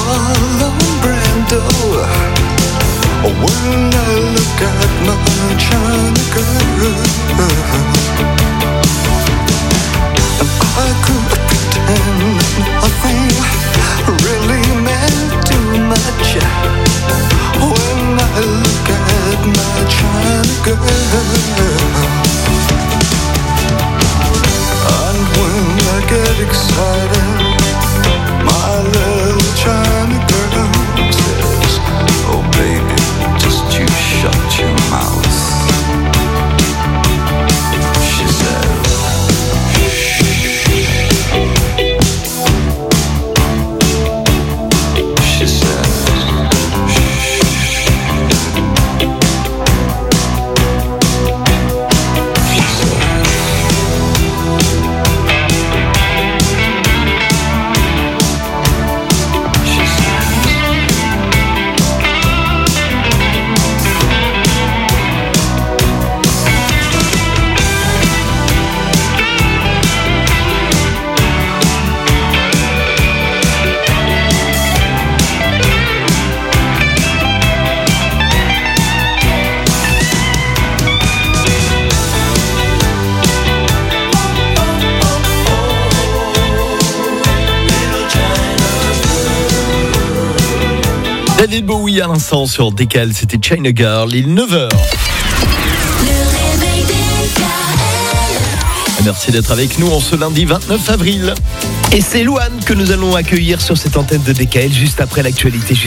Speaker 12: Marlon Brando. When I look at my China girl, I could pretend nothing really meant too much. When I look at my China girl, and when I get excited, my little China girl says, oh baby, just you shut your mouth. She said, she said,
Speaker 1: David Bowie à l'instant sur D K L, c'était China Girl, il est neuf heures. Merci d'être avec nous en ce lundi vingt-neuf avril.
Speaker 6: Et c'est Louane que nous allons accueillir sur cette antenne de D K L juste après l'actualité.